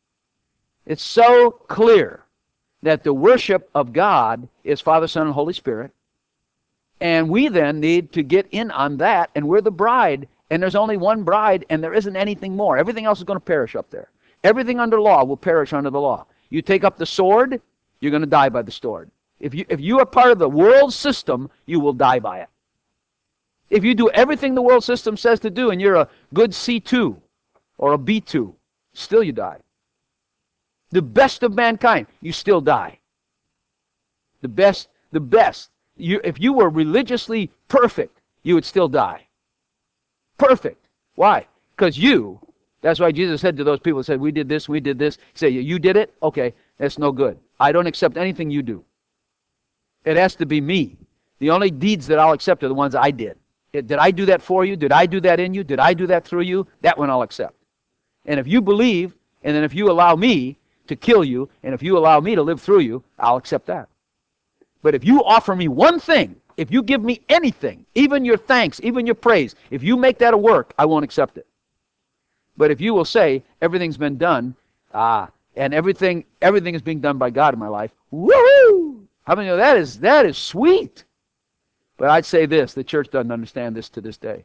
It's so clear that the worship of God is Father, Son, and Holy Spirit. And we then need to get in on that, and we're the bride. And there's only one bride, and there isn't anything more. Everything else is going to perish up there. Everything under law will perish under the law. You take up the sword, you're going to die by the sword. If you, if you are part of the world system, you will die by it. If you do everything the world system says to do, and you're a good C two or a B two, still you die. The best of mankind, you still die. The best, the best. You, if you were religiously perfect, you would still die. Perfect. Why? Because you, that's why Jesus said to those people, said, we did this, we did this. He said, you did it? Okay, that's no good. I don't accept anything you do. It has to be me. The only deeds that I'll accept are the ones I did. It, did I do that for you? Did I do that in you? Did I do that through you? That one I'll accept. And if you believe, and then if you allow me to kill you, and if you allow me to live through you, I'll accept that. But if you offer me one thing, if you give me anything, even your thanks, even your praise, if you make that a work, I won't accept it. But if you will say, everything's been done, ah, and everything everything is being done by God in my life, woohoo! How many know that is, that is sweet? But I'd say this, the church doesn't understand this to this day.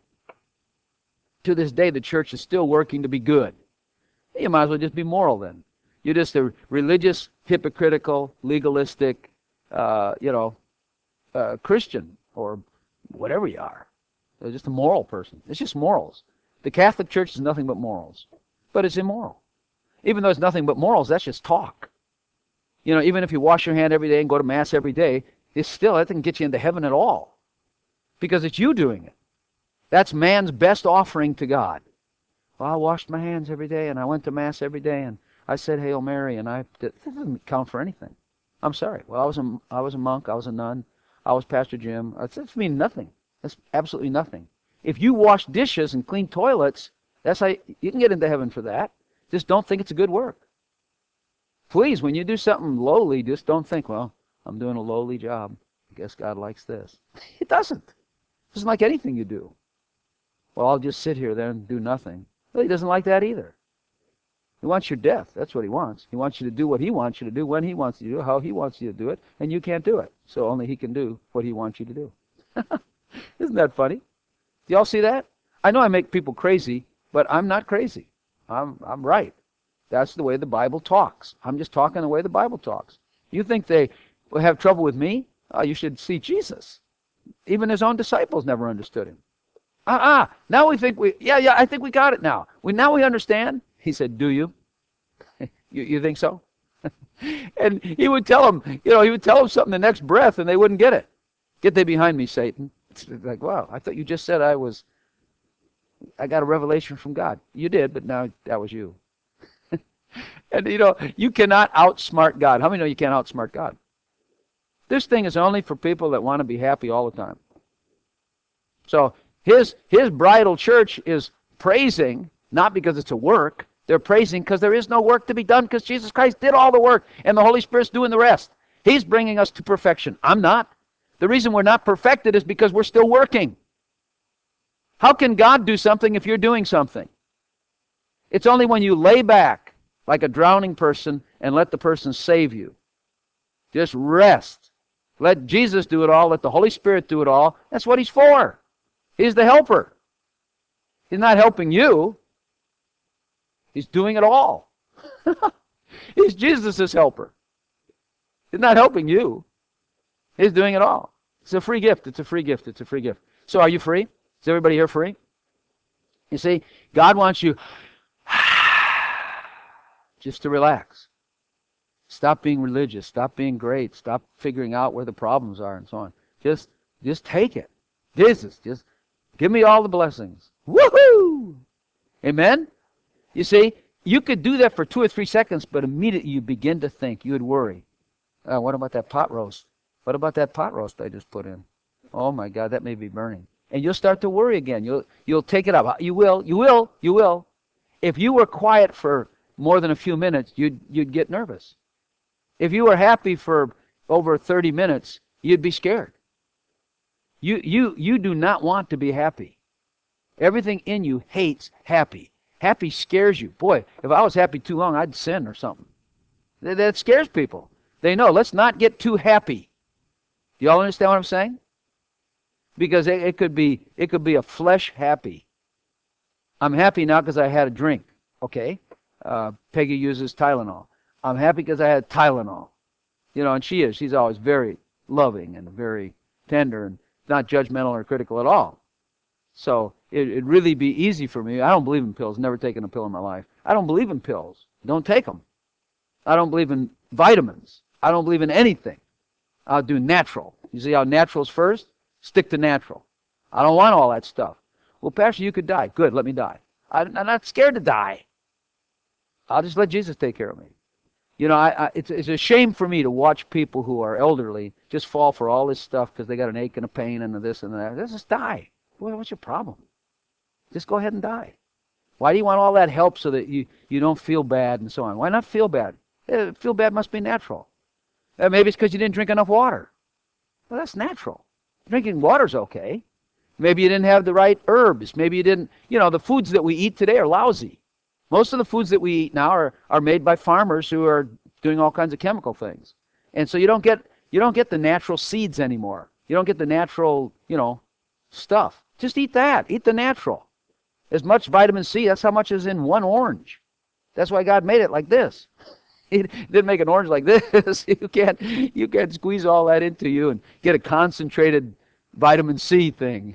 To this day, the church is still working to be good. You might as well just be moral then. You're just a religious, hypocritical, legalistic, uh, you know, uh, Christian, or whatever you are. You're just a moral person. It's just morals. The Catholic Church is nothing but morals. But it's immoral. Even though it's nothing but morals, that's just talk. You know, even if you wash your hand every day and go to Mass every day, it's still, that doesn't get you into heaven at all. Because it's you doing it. That's man's best offering to God. Well, I washed my hands every day, and I went to Mass every day, and I said Hail Mary, and I did. That doesn't count for anything. I'm sorry. Well, I was a, I was a monk, I was a nun, I was Pastor Jim. That's mean nothing. That's absolutely nothing. If you wash dishes and clean toilets, that's how you, you can get into heaven for that. Just don't think it's a good work. Please, when you do something lowly, just don't think, well, I'm doing a lowly job. I guess God likes this. It doesn't. It doesn't like anything you do. Well, I'll just sit here then and do nothing. Well, he doesn't like that either. He wants your death. That's what he wants. He wants you to do what he wants you to do, when he wants you to do it, how he wants you to do it, and you can't do it. So only he can do what he wants you to do. Isn't that funny? Do y'all see that? I know I make people crazy, but I'm not crazy. I'm, I'm right. That's the way the Bible talks. I'm just talking the way the Bible talks. You think they will have trouble with me? Oh, you should see Jesus. Even his own disciples never understood him. Ah, uh-uh. Now we think we, yeah, yeah, I think we got it now. We Now we understand. He said, do you? you? You think so? And he would tell them, you know, he would tell them something the next breath, and they wouldn't get it. Get thee behind me, Satan. It's like, wow, I thought you just said I was, I got a revelation from God. You did, but now that was you. And, you know, you cannot outsmart God. How many know you can't outsmart God? This thing is only for people that want to be happy all the time. So his his bridal church is praising, not because it's a work. They're praising because there is no work to be done, because Jesus Christ did all the work and the Holy Spirit's doing the rest. He's bringing us to perfection. I'm not. The reason we're not perfected is because we're still working. How can God do something if you're doing something? It's only when you lay back like a drowning person and let the person save you. Just rest. Let Jesus do it all. Let the Holy Spirit do it all. That's what he's for. He's the helper. He's not helping you. He's doing it all. He's Jesus' helper. He's not helping you. He's doing it all. It's a free gift. It's a free gift. It's a free gift. So are you free? Is everybody here free? You see, God wants you just to relax. Stop being religious. Stop being great. Stop figuring out where the problems are and so on. Just, just take it. Jesus, just give me all the blessings. Woohoo! Amen? You see, you could do that for two or three seconds, but immediately you begin to think. You would worry. Oh, what about that pot roast? What about that pot roast I just put in? Oh my God, that may be burning. And you'll start to worry again. You'll you'll take it up. You will, you will, you will. If you were quiet for more than a few minutes, you'd you'd get nervous. If you were happy for over thirty minutes, you'd be scared. You you you do not want to be happy. Everything in you hates happy. Happy scares you. Boy, if I was happy too long, I'd sin or something. That, that scares people. They know, let's not get too happy. Do y'all understand what I'm saying? Because it, it could be it could be a flesh happy. I'm happy now because I had a drink. Okay. Uh, Peggy uses Tylenol. I'm happy because I had Tylenol. You know, and she is. She's always very loving and very tender and not judgmental or critical at all. So it, it'd really be easy for me. I don't believe in pills. Never taken a pill in my life. I don't believe in pills. Don't take them. I don't believe in vitamins. I don't believe in anything. I'll do natural. You see how natural's first? Stick to natural. I don't want all that stuff. Well, Pastor, you could die. Good, let me die. I'm not scared to die. I'll just let Jesus take care of me. You know, I, I, it's, it's a shame for me to watch people who are elderly just fall for all this stuff because they got an ache and a pain and a this and that. Let's just die. Boy, what's your problem? Just go ahead and die. Why do you want all that help so that you, you don't feel bad and so on? Why not feel bad? Eh, feel bad must be natural. Eh, maybe it's because you didn't drink enough water. Well, that's natural. Drinking water's okay. Maybe you didn't have the right herbs. Maybe you didn't, you know, the foods that we eat today are lousy. Most of the foods that we eat now are, are made by farmers who are doing all kinds of chemical things. And so you don't get you don't get the natural seeds anymore. You don't get the natural, you know, stuff. Just eat that. Eat the natural. As much vitamin C, that's how much is in one orange. That's why God made it like this. He didn't make an orange like this. You can't you can't squeeze all that into you and get a concentrated vitamin C thing.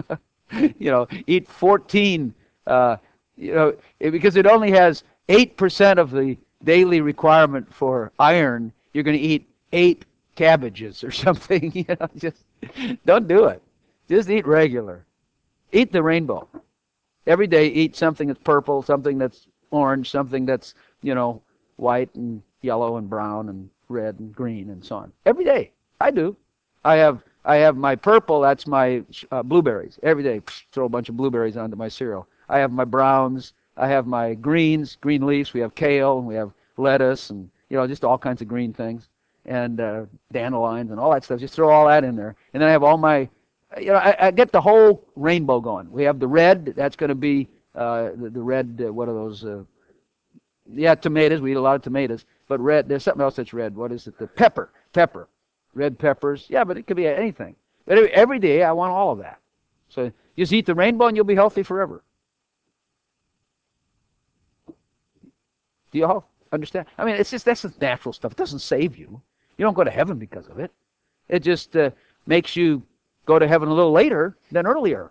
You know, eat fourteen uh You know, it, because it only has eight percent of the daily requirement for iron, you're going to eat eight cabbages or something. You know, just don't do it. Just eat regular. Eat the rainbow. Every day eat something that's purple, something that's orange, something that's, you know, white and yellow and brown and red and green and so on. Every day. I do. I have I have my purple, that's my uh, blueberries. Every day, psh, throw a bunch of blueberries onto my cereal. I have my browns. I have my greens, green leaves. We have kale, and we have lettuce, and, you know, just all kinds of green things, and uh, dandelions and all that stuff. Just throw all that in there. And then I have all my, you know, I, I get the whole rainbow going. We have the red. That's going to be uh, the, the red, uh, what are those? Uh, yeah, tomatoes. We eat a lot of tomatoes. But red, there's something else that's red. What is it? The pepper. Pepper. Red peppers. Yeah, but it could be anything. But every, every day I want all of that. So just eat the rainbow and you'll be healthy forever. Do you all understand? I mean, it's just, that's just natural stuff. It doesn't save you. You don't go to heaven because of it. It just uh, makes you go to heaven a little later than earlier.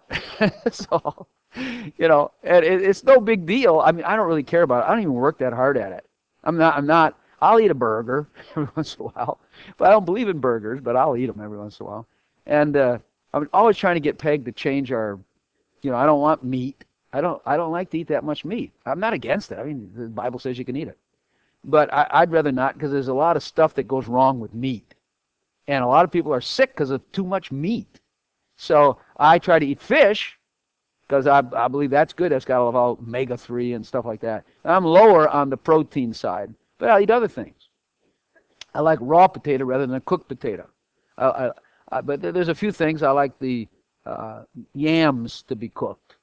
So, you know, and it, it's no big deal. I mean, I don't really care about it. I don't even work that hard at it. I'm not, I'm not, I'll eat a burger every once in a while. But I don't believe in burgers, but I'll eat them every once in a while. And uh, I'm always trying to get pegged to change our, you know, I don't want meat. I don't I don't like to eat that much meat. I'm not against it. I mean, the Bible says you can eat it. But I, I'd rather not, because there's a lot of stuff that goes wrong with meat. And a lot of people are sick because of too much meat. So I try to eat fish, because I, I believe that's good. That's got a lot of omega three and stuff like that. And I'm lower on the protein side, but I'll eat other things. I like raw potato rather than a cooked potato. I, I, I, but there's a few things I like the uh, yams to be cooked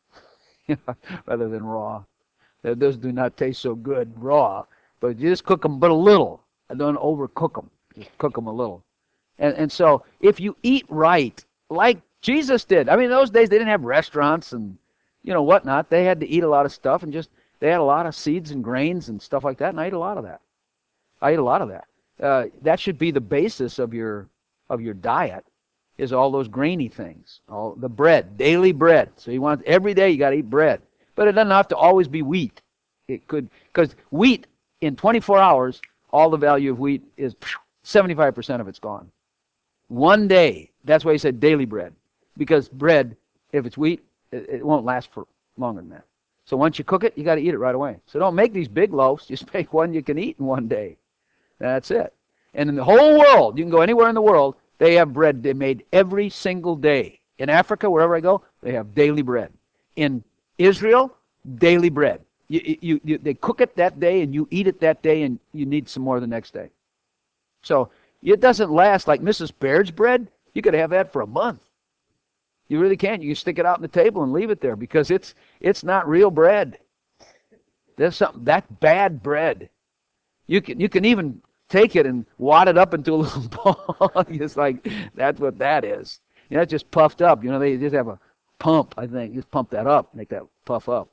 rather than raw. Those do not taste so good raw, but you just cook them, but a little. I don't overcook them. Just cook them a little. And and so if you eat right, like Jesus did. I mean, in those days they didn't have restaurants and, you know, whatnot. They had to eat a lot of stuff, and just they had a lot of seeds and grains and stuff like that. And I ate a lot of that. I ate a lot of that. Uh, that should be the basis of your of your diet, is all those grainy things, all the bread, daily bread. So you want every day you got to eat bread, but it doesn't have to always be wheat. It could, because wheat in twenty-four hours, all the value of wheat is seventy-five percent of it's gone. One day. That's why he said daily bread, because bread, if it's wheat, it, it won't last for longer than that. So once you cook it, you got to eat it right away. So don't make these big loaves. Just make one you can eat in one day. That's it. And in the whole world, you can go anywhere in the world, they have bread they made every single day. In Africa, wherever I go, they have daily bread. In Israel, daily bread. You, you, you, they cook it that day, and you eat it that day, and you need some more the next day. So it doesn't last like Missus Baird's bread. You could have that for a month. You really can. You can stick it out on the table and leave it there, because it's it's not real bread. There's something that's bad bread. You can you can even take it and wad it up into a little ball. It's like, that's what that is. You know, it's just puffed up. You know, they just have a pump, I think. Just pump that up, make that puff up.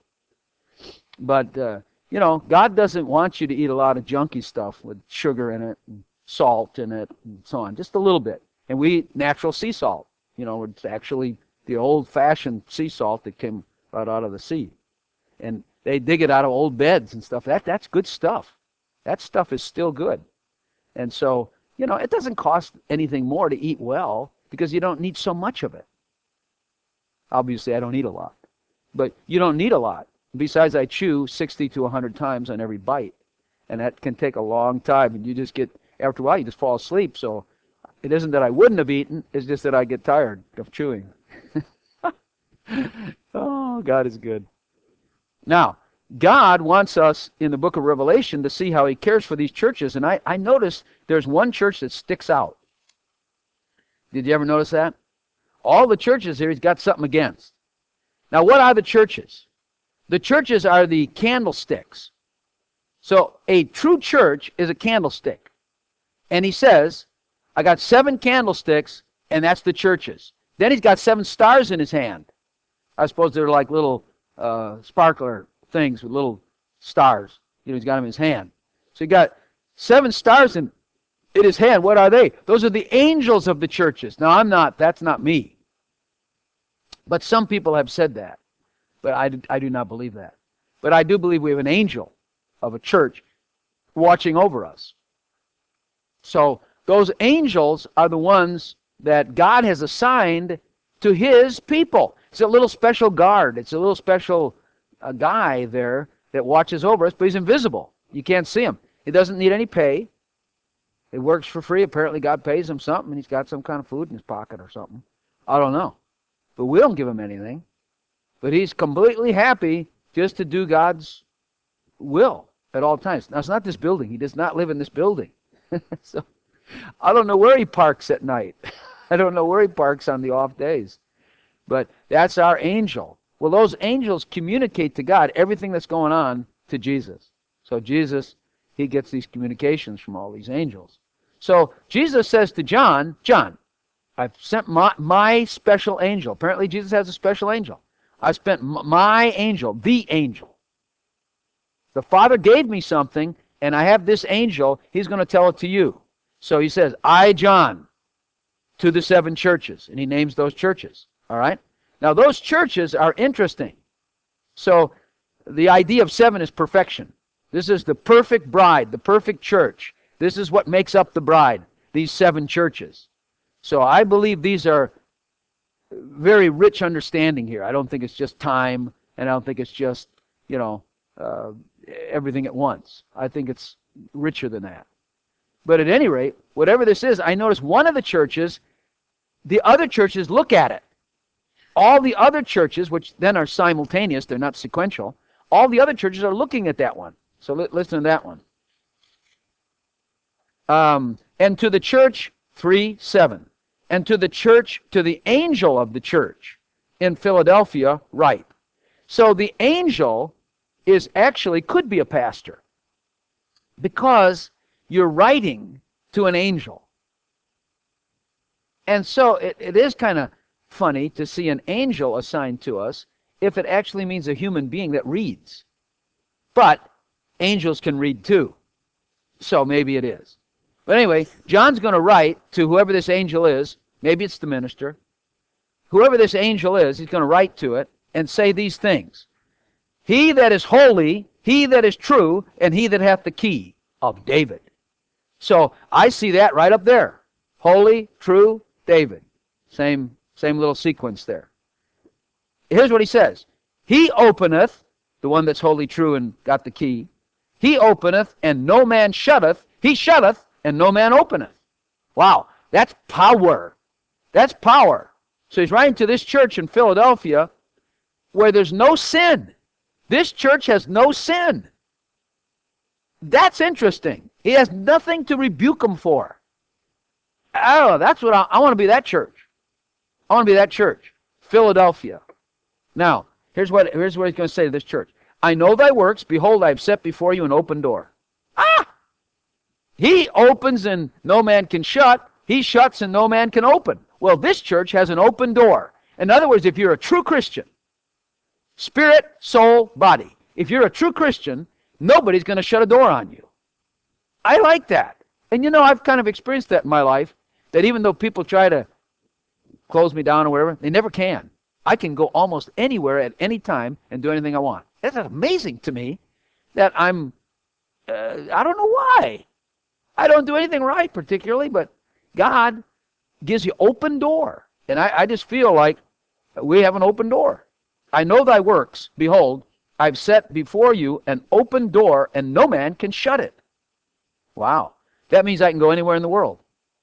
But, uh, you know, God doesn't want you to eat a lot of junky stuff with sugar in it and salt in it and so on. Just a little bit. And we eat natural sea salt. You know, it's actually the old-fashioned sea salt that came right out of the sea. And they dig it out of old beds and stuff. That That's good stuff. That stuff is still good. And so, you know, it doesn't cost anything more to eat well, because you don't need so much of it. Obviously, I don't eat a lot. But you don't need a lot. Besides, I chew sixty to one hundred times on every bite. And that can take a long time. And you just get, after a while, you just fall asleep. So it isn't that I wouldn't have eaten. It's just that I get tired of chewing. Oh, God is good. Now, God wants us in the book of Revelation to see how he cares for these churches. And I, I noticed there's one church that sticks out. Did you ever notice that? All the churches here he's got something against. Now, what are the churches? The churches are the candlesticks. So a true church is a candlestick. And he says, I got seven candlesticks, and that's the churches. Then he's got seven stars in his hand. I suppose they're like little uh, sparkler things with little stars. You know, he's got them in his hand. So he got seven stars in, in his hand. What are they? Those are the angels of the churches. Now, I'm not, that's not me. But some people have said that. But I, I do not believe that. But I do believe we have an angel of a church watching over us. So those angels are the ones that God has assigned to his people. It's a little special guard. It's a little special uh, guy there that watches over us, but he's invisible. You can't see him. He doesn't need any pay. He works for free. Apparently God pays him something, and he's got some kind of food in his pocket or something. I don't know. But we don't give him anything. But he's completely happy just to do God's will at all times. Now, it's not this building. He does not live in this building. So I don't know where he parks at night. I don't know where he parks on the off days. But that's our angel. Well, those angels communicate to God everything that's going on to Jesus. So Jesus, he gets these communications from all these angels. So Jesus says to John, John, I've sent my, my special angel. Apparently Jesus has a special angel. I spent my angel, the angel. The Father gave me something, and I have this angel. He's going to tell it to you. So he says, I, John, to the seven churches. And he names those churches. All right? Now, those churches are interesting. So the idea of seven is perfection. This is the perfect bride, the perfect church. This is what makes up the bride, these seven churches. So I believe these are very rich understanding here. I don't think it's just time, and I don't think it's just, you know, uh, everything at once. I think it's richer than that. But at any rate, whatever this is, I notice one of the churches, the other churches look at it. All the other churches, which then are simultaneous, they're not sequential, all the other churches are looking at that one. So li- listen to that one. Um, and to the church, three, seven. And to the church, to the angel of the church in Philadelphia, write. So the angel is actually, could be a pastor. Because you're writing to an angel. And so it, it is kind of funny to see an angel assigned to us if it actually means a human being that reads. But angels can read too. So maybe it is. But anyway, John's going to write to whoever this angel is. Maybe it's the minister. Whoever this angel is, he's going to write to it and say these things. He that is holy, he that is true, and he that hath the key of David. So I see that right up there. Holy, true, David. Same, same little sequence there. Here's what he says. He openeth, the one that's holy, true, and got the key. He openeth, and no man shutteth. He shutteth, and no man openeth. Wow, that's power. That's power. So he's writing to this church in Philadelphia where there's no sin. This church has no sin. That's interesting. He has nothing to rebuke them for. Oh, that's what I, I want to be that church. I want to be that church. Philadelphia. Now, here's what, here's what he's going to say to this church. I know thy works. Behold, I have set before you an open door. Ah! He opens and no man can shut. He shuts and no man can open. Well, this church has an open door. In other words, if you're a true Christian, spirit, soul, body, if you're a true Christian, nobody's going to shut a door on you. I like that. And you know, I've kind of experienced that in my life, that even though people try to close me down or whatever, they never can. I can go almost anywhere at any time and do anything I want. That's amazing to me that I'm, uh, I don't know why. I don't do anything right particularly, but God gives you open door. And I, I just feel like we have an open door. I know thy works. Behold, I've set before you an open door, and no man can shut it. Wow. That means I can go anywhere in the world.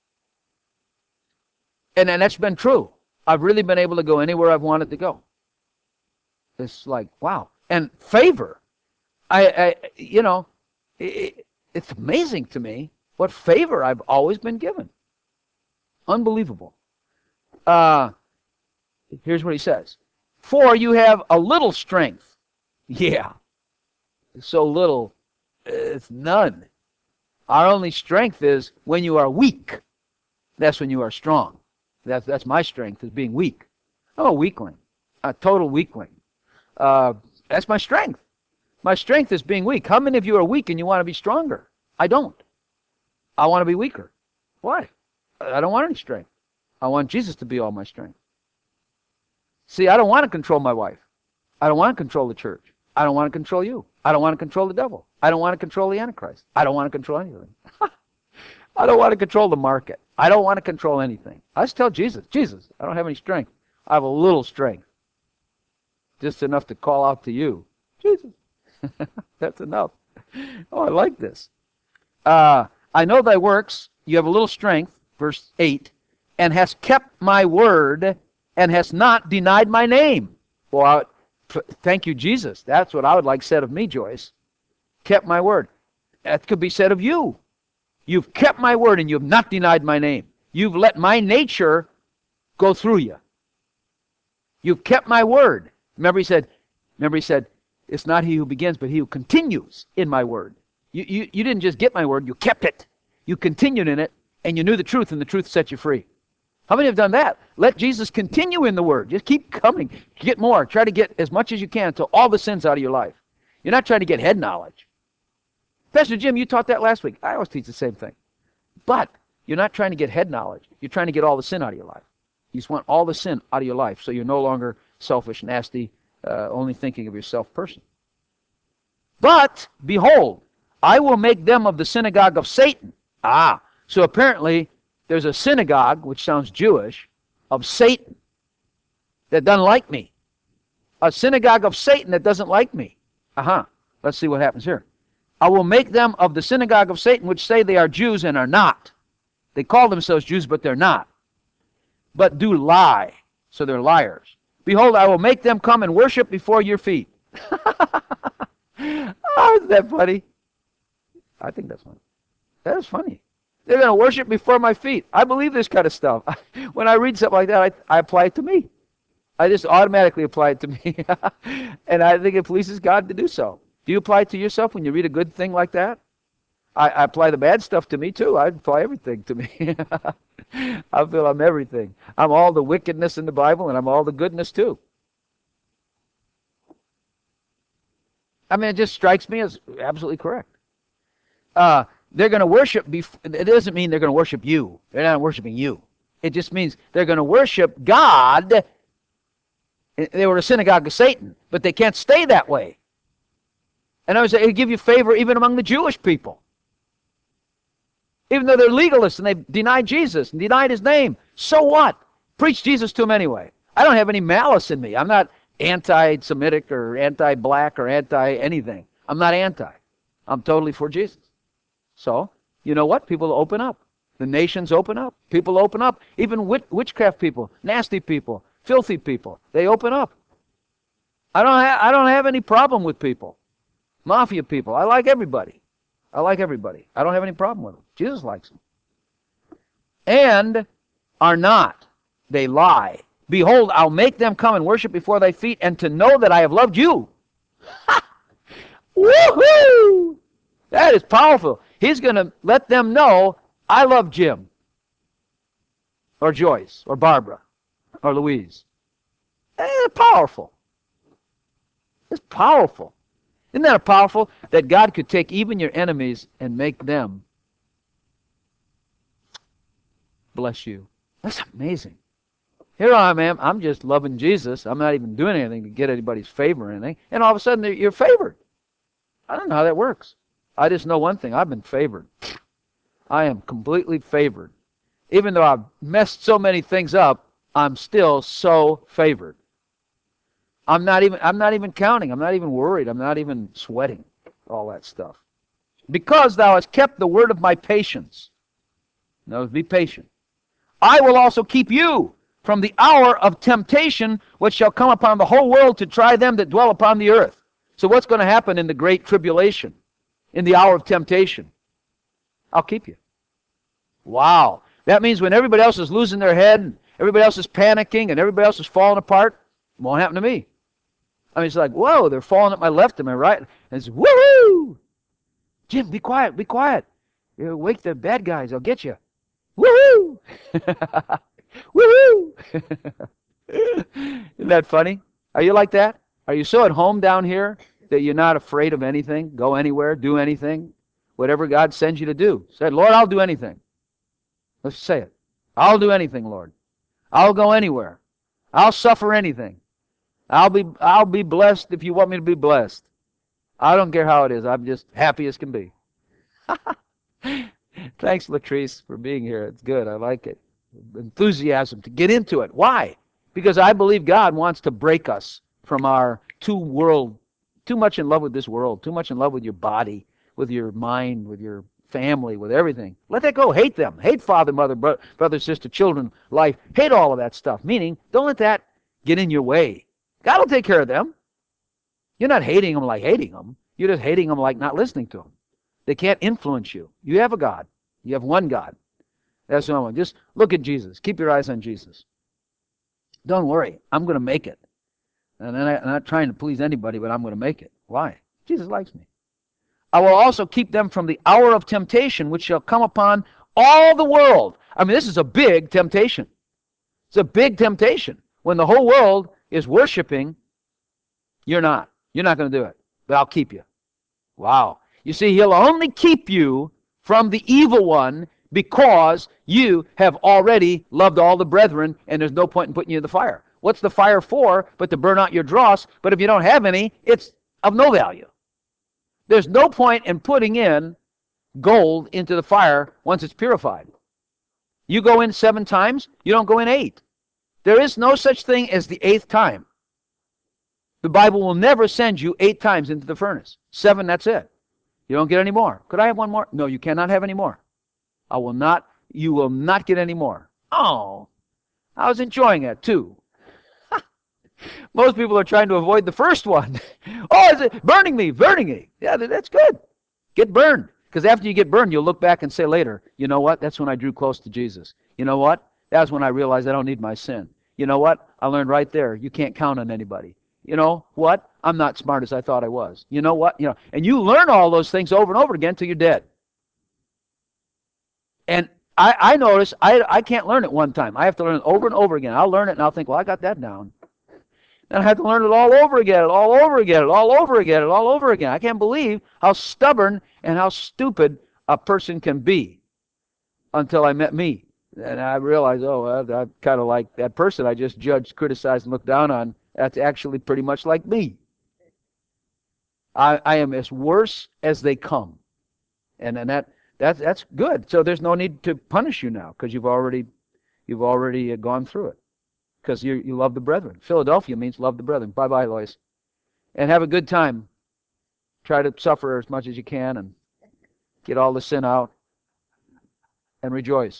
And, and that's been true. I've really been able to go anywhere I've wanted to go. It's like, wow. And favor. I, I you know, it, it's amazing to me what favor I've always been given. Unbelievable. Uh, here's what he says. For you have a little strength. Yeah. So little, it's none. Our only strength is when you are weak. That's when you are strong. That's, that's my strength, is being weak. I'm a weakling. A total weakling. Uh, that's my strength. My strength is being weak. How many of you are weak and you want to be stronger? I don't. I want to be weaker. Why? I don't want any strength. I want Jesus to be all my strength. See, I don't want to control my wife. I don't want to control the church. I don't want to control you. I don't want to control the devil. I don't want to control the Antichrist. I don't want to control anything. I don't want to control the market. I don't want to control anything. I just tell Jesus, Jesus, I don't have any strength. I have a little strength. Just enough to call out to you. Jesus. That's enough. Oh, I like this. Uh, I know thy works. You have a little strength, verse eight, and hast kept my word and hast not denied my name. Well, I, thank you, Jesus. That's what I would like said of me, Joyce. Kept my word. That could be said of you. You've kept my word and you have not denied my name. You've let my nature go through you. You've kept my word. Remember he said, remember he said, it's not he who begins, but he who continues in my word. You, you, you didn't just get my word, you kept it. You continued in it, and you knew the truth, and the truth set you free. How many have done that? Let Jesus continue in the word. Just keep coming. Get more. Try to get as much as you can until all the sins out of your life. You're not trying to get head knowledge. Pastor Jim, you taught that last week. I always teach the same thing. But you're not trying to get head knowledge. You're trying to get all the sin out of your life. You just want all the sin out of your life, so you're no longer selfish, nasty, uh, only thinking of yourself person. But, behold, I will make them of the synagogue of Satan. Ah, so apparently there's a synagogue, which sounds Jewish, of Satan that doesn't like me. A synagogue of Satan that doesn't like me. Uh-huh. Let's see what happens here. I will make them of the synagogue of Satan, which say they are Jews and are not. They call themselves Jews, but they're not. But do lie. So they're liars. Behold, I will make them come and worship before your feet. Oh, isn't that funny? I think that's funny. That is funny. They're going to worship before my feet. I believe this kind of stuff. When I read something like that, I, I apply it to me. I just automatically apply it to me. And I think it pleases God to do so. Do you apply it to yourself when you read a good thing like that? I, I apply the bad stuff to me too. I apply everything to me. I feel I'm everything. I'm all the wickedness in the Bible, and I'm all the goodness too. I mean, it just strikes me as absolutely correct. Uh, they're going to worship, bef- it doesn't mean they're going to worship you. They're not worshiping you. It just means they're going to worship God. They were a synagogue of Satan, but they can't stay that way. And I was saying, it'll give you favor even among the Jewish people. Even though they're legalists and they've denied Jesus and denied his name. So what? Preach Jesus to them anyway. I don't have any malice in me. I'm not anti-Semitic or anti-black or anti-anything. I'm not anti. I'm totally for Jesus. So, you know what? People open up. The nations open up. People open up. Even witch- witchcraft people, nasty people, filthy people, they open up. I don't, ha- I don't have any problem with people. Mafia people. I like everybody. I like everybody. I don't have any problem with them. Jesus likes them. And are not. They lie. Behold, I'll make them come and worship before thy feet, and to know that I have loved you. Woohoo! That is powerful. He's going to let them know, I love Jim, or Joyce, or Barbara, or Louise. It's powerful. It's powerful. Isn't that powerful? That God could take even your enemies and make them bless you. That's amazing. Here I am. I'm just loving Jesus. I'm not even doing anything to get anybody's favor or anything. And all of a sudden, you're favored. I don't know how that works. I just know one thing. I've been favored. I am completely favored. Even though I've messed so many things up, I'm still so favored. I'm not even I'm not even counting. I'm not even worried. I'm not even sweating all that stuff. Because thou hast kept the word of my patience. Now, be patient. I will also keep you from the hour of temptation which shall come upon the whole world to try them that dwell upon the earth. So what's going to happen in the great tribulation? In the hour of temptation? I'll keep you. Wow. That means when everybody else is losing their head, and everybody else is panicking, and everybody else is falling apart, it won't happen to me. I mean, it's like, whoa, they're falling at my left and my right. And it's, woohoo! Jim, be quiet, be quiet. You wake the bad guys, I'll get you. Woohoo! Woohoo! Isn't that funny? Are you like that? Are you so at home down here that you're not afraid of anything? Go anywhere, do anything? Whatever God sends you to do. Say, Lord, I'll do anything. Let's say it. I'll do anything, Lord. I'll go anywhere. I'll suffer anything. I'll be I'll be blessed if you want me to be blessed. I don't care how it is. I'm just happy as can be. Thanks, Latrice, for being here. It's good. I like it. Enthusiasm to get into it. Why? Because I believe God wants to break us from our too world, too much in love with this world, too much in love with your body, with your mind, with your family, with everything. Let that go. Hate them. Hate father, mother, bro- brother, sister, children, life. Hate all of that stuff. Meaning, don't let that get in your way. God will take care of them. You're not hating them like hating them. You're just hating them like not listening to them. They can't influence you. You have a God. You have one God. That's what I want. Just look at Jesus. Keep your eyes on Jesus. Don't worry. I'm going to make it. And I'm not trying to please anybody, but I'm going to make it. Why? Jesus likes me. I will also keep them from the hour of temptation, which shall come upon all the world. I mean, this is a big temptation. It's a big temptation. When the whole world is worshiping, you're not. You're not going to do it. But I'll keep you. Wow. You see, he'll only keep you from the evil one because you have already loved all the brethren, and there's no point in putting you in the fire. What's the fire for but to burn out your dross? But if you don't have any, it's of no value. There's no point in putting in gold into the fire once it's purified. You go in seven times, you don't go in eight. There is no such thing as the eighth time. The Bible will never send you eight times into the furnace. Seven, that's it. You don't get any more. Could I have one more? No, you cannot have any more. I will not, you will not get any more. Oh, I was enjoying it too. Most people are trying to avoid the first one. Oh, is it burning me, burning me? Yeah, that's good. Get burned. Because after you get burned, you'll look back and say later, you know what? That's when I drew close to Jesus. You know what? That's when I realized I don't need my sin. You know what? I learned right there, you can't count on anybody. You know what? I'm not smart as I thought I was. You know what? You know, and you learn all those things over and over again until you're dead. And I, I notice I, I can't learn it one time. I have to learn it over and over again. I'll learn it and I'll think, well, I got that down. And I have to learn it all over again, all over again, all over again, all over again. I can't believe how stubborn and how stupid a person can be until I met me. And I realized, oh, I, I'm kind of like that person I just judged, criticized, and looked down on. That's actually pretty much like me. I, I am as worse as they come. And, and that, that, that's good. So there's no need to punish you now because you've already, you've already uh, gone through it. Because you you love the brethren. Philadelphia means love the brethren. Bye-bye, Lois. And have a good time. Try to suffer as much as you can and get all the sin out and rejoice.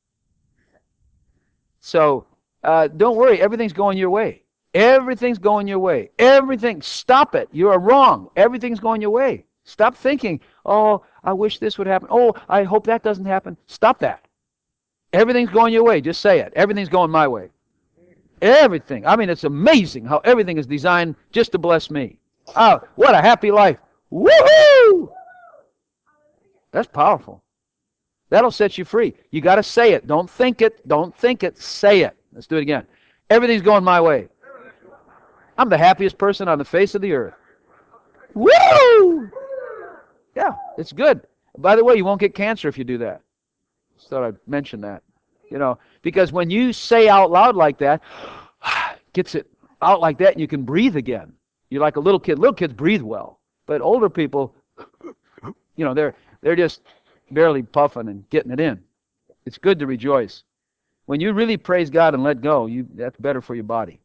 So uh, don't worry. Everything's going your way. Everything's going your way. Everything. Stop it. You are wrong. Everything's going your way. Stop thinking, oh, I wish this would happen. Oh, I hope that doesn't happen. Stop that. Everything's going your way. Just say it. Everything's going my way. Everything. I mean, it's amazing how everything is designed just to bless me. Oh, what a happy life. Woohoo! That's powerful. That'll set you free. You got to say it. Don't think it. Don't think it. Say it. Let's do it again. Everything's going my way. I'm the happiest person on the face of the earth. Woo! Yeah, it's good. By the way, you won't get cancer if you do that. Just thought I'd mention that. You know, because when you say out loud like that, gets it out like that, and you can breathe again. You're like a little kid. Little kids breathe well, but older people, you know, they're they're just barely puffing and getting it in. It's good to rejoice. When you really praise God and let go, you that's better for your body.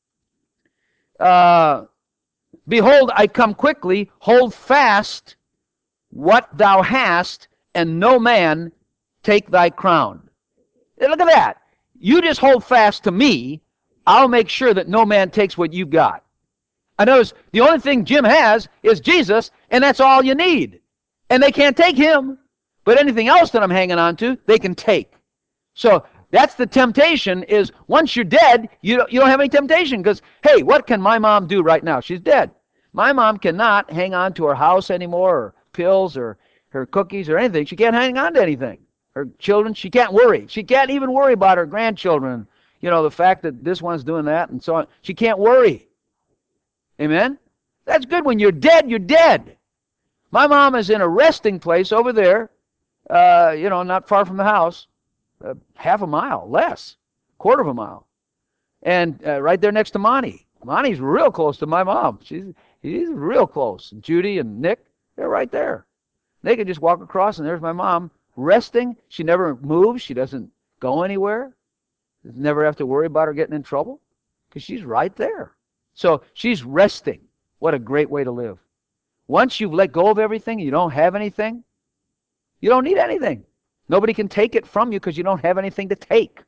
Uh, Behold, I come quickly. Hold fast what thou hast, and no man take thy crown. Look at that. You just hold fast to me. I'll make sure that no man takes what you've got. I notice the only thing Jim has is Jesus, and that's all you need. And they can't take him. But anything else that I'm hanging on to, they can take. So that's the temptation is once you're dead, you don't, you don't have any temptation because, hey, what can my mom do right now? She's dead. My mom cannot hang on to her house anymore or pills or her cookies or anything. She can't hang on to anything. Her children, she can't worry. She can't even worry about her grandchildren. You know, the fact that this one's doing that and so on. She can't worry. Amen? That's good. When you're dead, you're dead. My mom is in a resting place over there, uh, you know, not far from the house, uh, half a mile, less, quarter of a mile. And uh, right there next to Monty. Monty's real close to my mom. She's, he's real close. And Judy and Nick, they're right there. They can just walk across, and there's my mom. Resting, she never moves, she doesn't go anywhere. Never have to worry about her getting in trouble because she's right there. So she's resting. What a great way to live. Once you've let go of everything, you don't have anything, you don't need anything. Nobody can take it from you because you don't have anything to take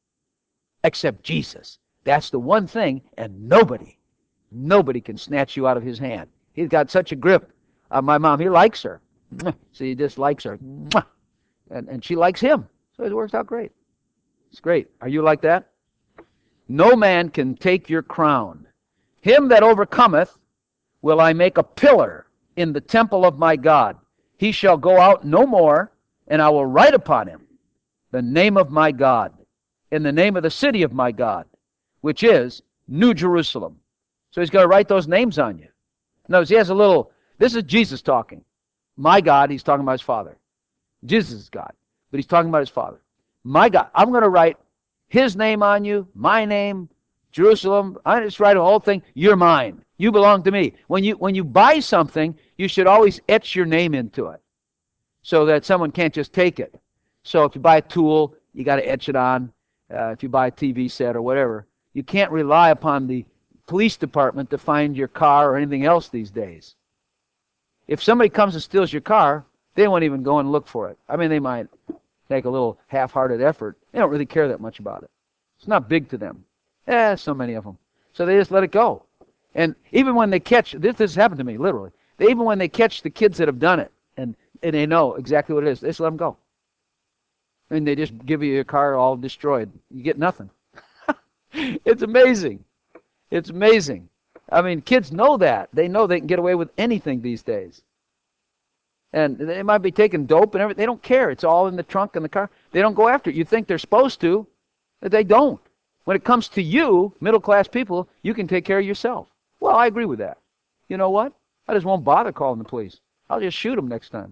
except Jesus. That's the one thing, and nobody, nobody can snatch you out of his hand. He's got such a grip on my mom. He likes her. See, he just likes her. And, and she likes him. So it works out great. It's great. Are you like that? No man can take your crown. Him that overcometh will I make a pillar in the temple of my God. He shall go out no more, and I will write upon him the name of my God, in the name of the city of my God, which is New Jerusalem. So he's going to write those names on you. Notice he has a little, this is Jesus talking. My God, he's talking about his Father. Jesus is God, but he's talking about his Father. My God, I'm going to write his name on you, my name, Jerusalem. I just write a whole thing. You're mine. You belong to me. When you when you buy something, you should always etch your name into it so that someone can't just take it. So if you buy a tool, you got to etch it on. Uh, if you buy a T V set or whatever, you can't rely upon the police department to find your car or anything else these days. If somebody comes and steals your car, they won't even go and look for it. I mean, they might make a little half-hearted effort. They don't really care that much about it. It's not big to them. Eh, so many of them. So they just let it go. And even when they catch, this, this has happened to me, literally. They, even when they catch the kids that have done it, and, and they know exactly what it is, they just let them go. And they just give you your car all destroyed. You get nothing. It's amazing. It's amazing. I mean, kids know that. They know they can get away with anything these days. And they might be taking dope and everything. They don't care. It's all in the trunk in the car. They don't go after it. You think they're supposed to, but they don't. When it comes to you, middle-class people, you can take care of yourself. Well, I agree with that. You know what? I just won't bother calling the police. I'll just shoot them next time.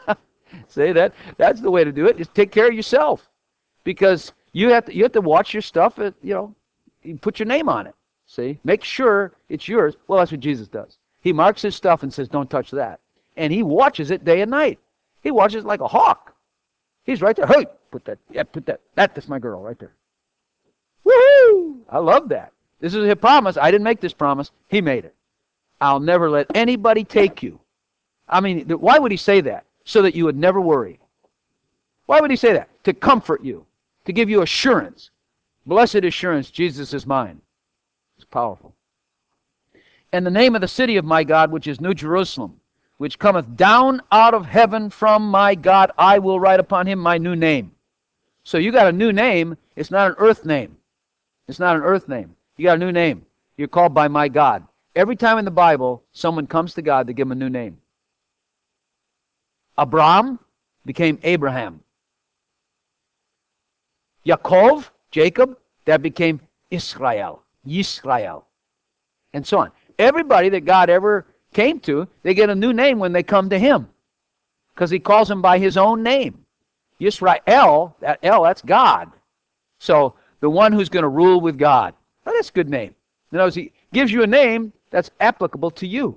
Say that. That's the way to do it. Just take care of yourself. Because you have to, you have to watch your stuff. At, you know, you put your name on it. See? Make sure it's yours. Well, that's what Jesus does. He marks his stuff and says, don't touch that. And he watches it day and night. He watches it like a hawk. He's right there. Hey, put that, yeah, put that. That, that's my girl right there. Woohoo! I love that. This is a promise. I didn't make this promise. He made it. I'll never let anybody take you. I mean, why would he say that? So that you would never worry. Why would he say that? To comfort you. To give you assurance. Blessed assurance, Jesus is mine. It's powerful. And the name of the city of my God, which is New Jerusalem, which cometh down out of heaven from my God, I will write upon him my new name. So you got a new name. It's not an earth name. It's not an earth name. You got a new name. You're called by my God. Every time in the Bible, someone comes to God, they give him a new name. Abraham became Abraham. Yaakov, Jacob, that became Israel. Yisrael. And so on. Everybody that God ever came to, they get a new name when they come to him. Because he calls them by his own name. Yisrael, that L, that's God. So the one who's going to rule with God. Well, that's a good name. In other words, he gives you a name that's applicable to you.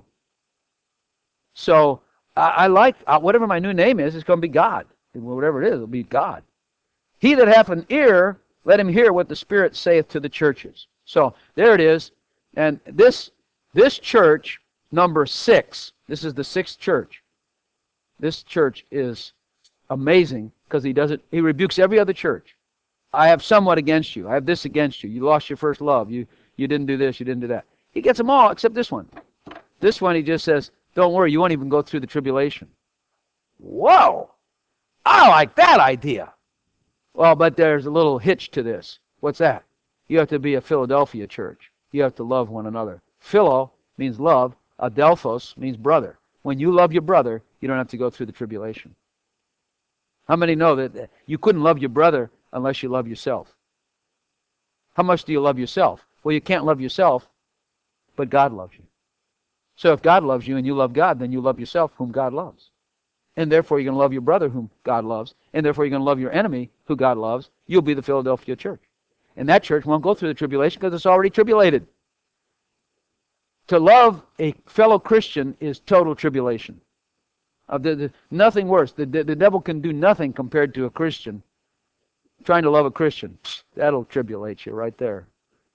So I, I like, uh, whatever my new name is, it's going to be God. Whatever it is, it'll be God. He that hath an ear, let him hear what the Spirit saith to the churches. So there it is. And this, this church, number six, this is the sixth church. This church is amazing because he does it, he rebukes every other church. I have somewhat against you. I have this against you. You lost your first love. You, you didn't do this. You didn't do that. He gets them all except this one. This one he just says, don't worry, you won't even go through the tribulation. Whoa! I like that idea. Well, but there's a little hitch to this. What's that? You have to be a Philadelphia church. You have to love one another. Philo means love. Adelphos means brother. When you love your brother, you don't have to go through the tribulation. How many know that you couldn't love your brother unless you love yourself? How much do you love yourself? Well, you can't love yourself, but God loves you. So if God loves you and you love God, then you love yourself whom God loves. And therefore you're going to love your brother whom God loves. And therefore you're going to love your enemy who God loves. You'll be the Philadelphia church. And that church won't go through the tribulation because it's already tribulated. To love a fellow Christian is total tribulation. Uh, the, the, nothing worse. The, the, the devil can do nothing compared to a Christian. Trying to love a Christian, that'll tribulate you right there.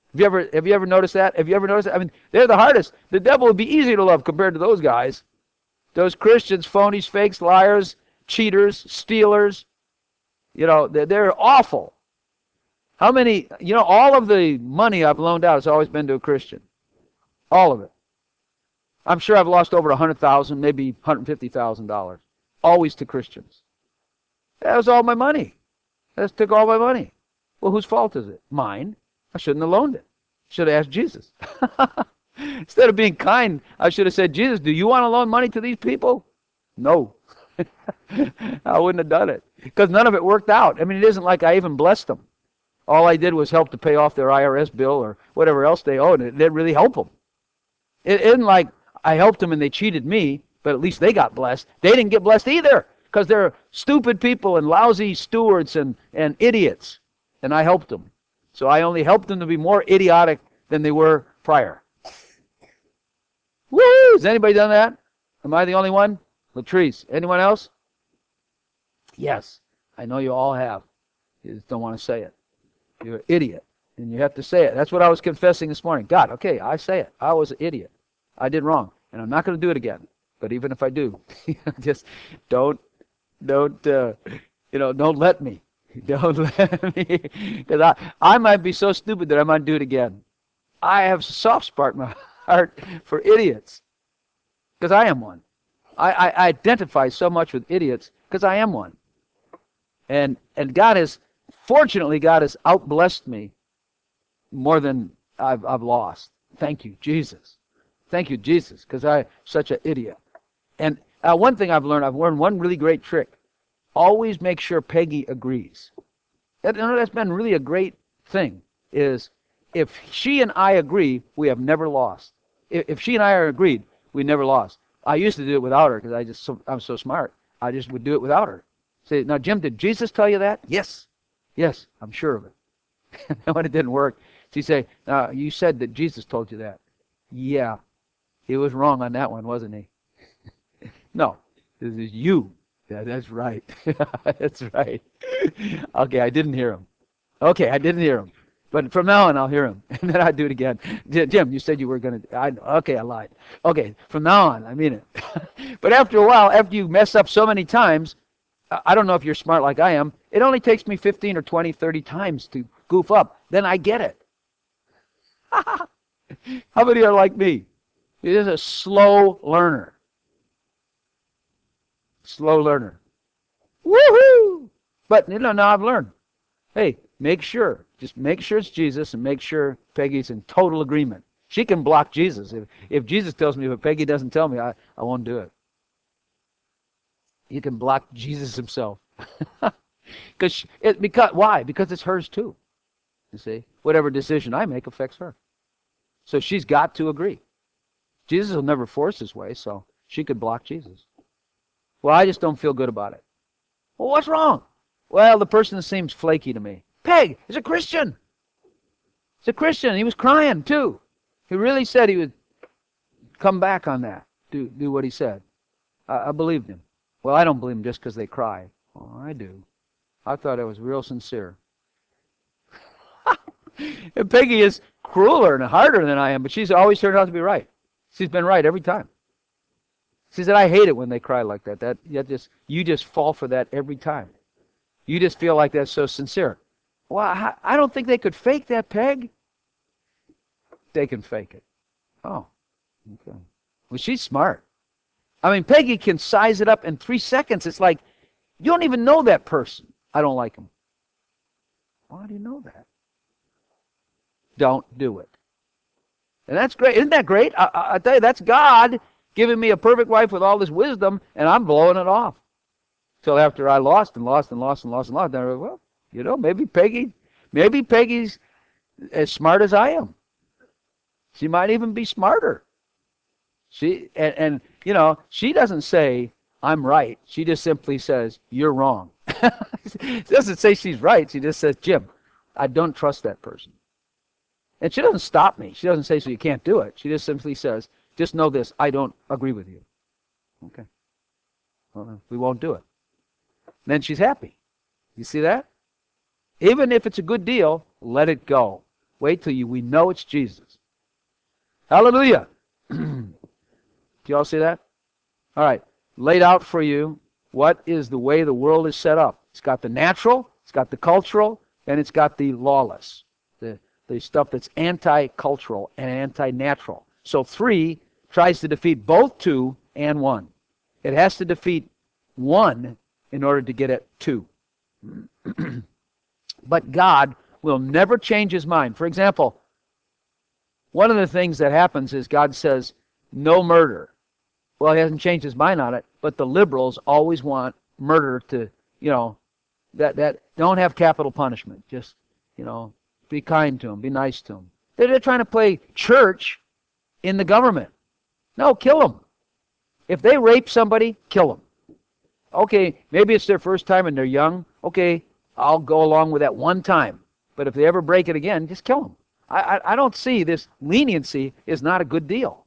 Have you ever have you ever noticed that? Have you ever noticed that? I mean, they're the hardest. The devil would be easy to love compared to those guys. Those Christians, phonies, fakes, liars, cheaters, stealers. You know, they're, they're awful. How many, you know, all of the money I've loaned out has always been to a Christian. All of it. I'm sure I've lost over one hundred thousand dollars, maybe one hundred fifty thousand dollars. Always to Christians. That was all my money. That took all my money. Well, whose fault is it? Mine. I shouldn't have loaned it. Should have asked Jesus. Instead of being kind, I should have said, Jesus, do you want to loan money to these people? No. I wouldn't have done it. Because none of it worked out. I mean, it isn't like I even blessed them. All I did was help to pay off their I R S bill or whatever else they owed. It didn't really help them. It isn't like I helped them and they cheated me, but at least they got blessed. They didn't get blessed either because they're stupid people and lousy stewards and, and idiots. And I helped them. So I only helped them to be more idiotic than they were prior. Woo! Has anybody done that? Am I the only one? Latrice. Anyone else? Yes. I know you all have. You just don't want to say it. You're an idiot. And you have to say it. That's what I was confessing this morning. God, okay, I say it. I was an idiot. I did wrong. And I'm not going to do it again. But even if I do, just don't, don't, uh, you know, don't let me. Don't let me. Because I, I might be so stupid that I might do it again. I have a soft spot in my heart for idiots. Because I am one. I, I, I identify so much with idiots because I am one. And and God has, fortunately, God has outblessed me more than I've, I've lost. Thank you, Jesus. Thank you, Jesus, because I'm such an idiot. And uh, one thing I've learned, I've learned one really great trick. Always make sure Peggy agrees. That, you know, that's been really a great thing, is if she and I agree, we have never lost. If, if she and I are agreed, we never lost. I used to do it without her because I just so, I'm so smart. I just would do it without her. Say, now, Jim, did Jesus tell you that? Yes. Yes, I'm sure of it. And when it didn't work, she'd say, uh, you said that Jesus told you that. Yeah. He was wrong on that one, wasn't he? No. This is you. Yeah, that's right. That's right. Okay, I didn't hear him. Okay, I didn't hear him. But from now on, I'll hear him. And then I'd do it again. Jim, you said you were going to... I Okay, I lied. Okay, from now on, I mean it. But after a while, after you mess up so many times, I don't know if you're smart like I am, it only takes me fifteen or twenty, thirty times to goof up. Then I get it. How many are like me? You're just a slow learner. Slow learner. Woohoo! But, you know, now I've learned. Hey, make sure. Just make sure it's Jesus and make sure Peggy's in total agreement. She can block Jesus. If, if Jesus tells me, but Peggy doesn't tell me, I, I won't do it. You can block Jesus himself. Because it, because Why? Because it's hers too. You see? Whatever decision I make affects her. So she's got to agree. Jesus will never force his way, so she could block Jesus. Well, I just don't feel good about it. Well, what's wrong? Well, the person seems flaky to me. Peg is a Christian. He's a Christian. He was crying, too. He really said he would come back on that, do, do what he said. I, I believed him. Well, I don't believe him just because they cry. Oh, I do. I thought it was real sincere. And Peggy is crueler and harder than I am, but she's always turned out to be right. She's been right every time. She said, I hate it when they cry like that. That, that just, you just fall for that every time. You just feel like that's so sincere. Well, I, I don't think they could fake that, Peg. They can fake it. Oh, okay. Well, she's smart. I mean, Peggy can size it up in three seconds. It's like, you don't even know that person. I don't like him. Why do you know that? Don't do it. And that's great. Isn't that great? I, I, I tell you, that's God giving me a perfect wife with all this wisdom, and I'm blowing it off. Till after I lost and lost and lost and lost and lost. Then I went, well, you know, maybe Peggy, maybe Peggy's as smart as I am. She might even be smarter. She and, and you know, she doesn't say I'm right. She just simply says you're wrong. She doesn't say she's right. She just says, Jim, I don't trust that person. And she doesn't stop me. She doesn't say, so you can't do it. She just simply says, just know this, I don't agree with you. Okay. Well, we won't do it. And then she's happy. You see that? Even if it's a good deal, let it go. Wait till you we know it's Jesus. Hallelujah. Do you all see that? All right. Laid out for you what is the way the world is set up. It's got the natural, it's got the cultural, and it's got the lawless. The, the stuff that's anti-cultural and anti-natural. So three tries to defeat both two and one. It has to defeat one in order to get at two. But God will never change his mind. For example, one of the things that happens is God says, no murder. Well, he hasn't changed his mind on it, but the liberals always want murder to, you know, that, that don't have capital punishment. Just, you know, be kind to them, be nice to them. They're, they're trying to play church in the government. No, kill them. If they rape somebody, kill them. Okay, maybe it's their first time and they're young. Okay, I'll go along with that one time. But if they ever break it again, just kill them. I, I, I don't see this leniency is not a good deal.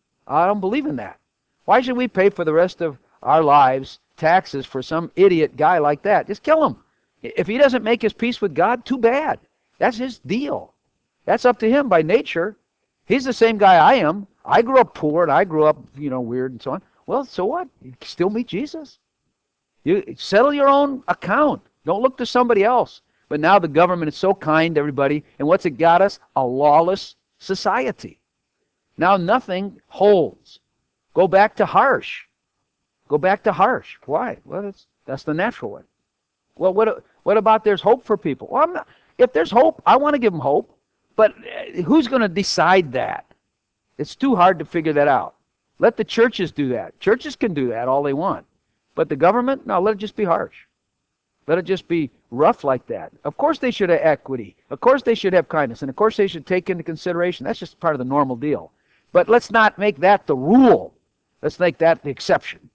I don't believe in that. Why should we pay for the rest of our lives taxes for some idiot guy like that? Just kill him. If he doesn't make his peace with God, too bad. That's his deal. That's up to him by nature. He's the same guy I am. I grew up poor and I grew up, you know, weird and so on. Well, so what? You can still meet Jesus. You settle your own account. Don't look to somebody else. But now the government is so kind to everybody, and what's it got us? A lawless society. Now nothing holds. Go back to harsh. Go back to harsh. Why? Well, it's, that's the natural way. Well, what what about there's hope for people? Well, I'm not, if there's hope, I want to give them hope. But who's going to decide that? It's too hard to figure that out. Let the churches do that. Churches can do that all they want. But the government, no, let it just be harsh. Let it just be rough like that. Of course they should have equity. Of course they should have kindness. And of course they should take into consideration. That's just part of the normal deal. But let's not make that the rule. Let's make that the exception.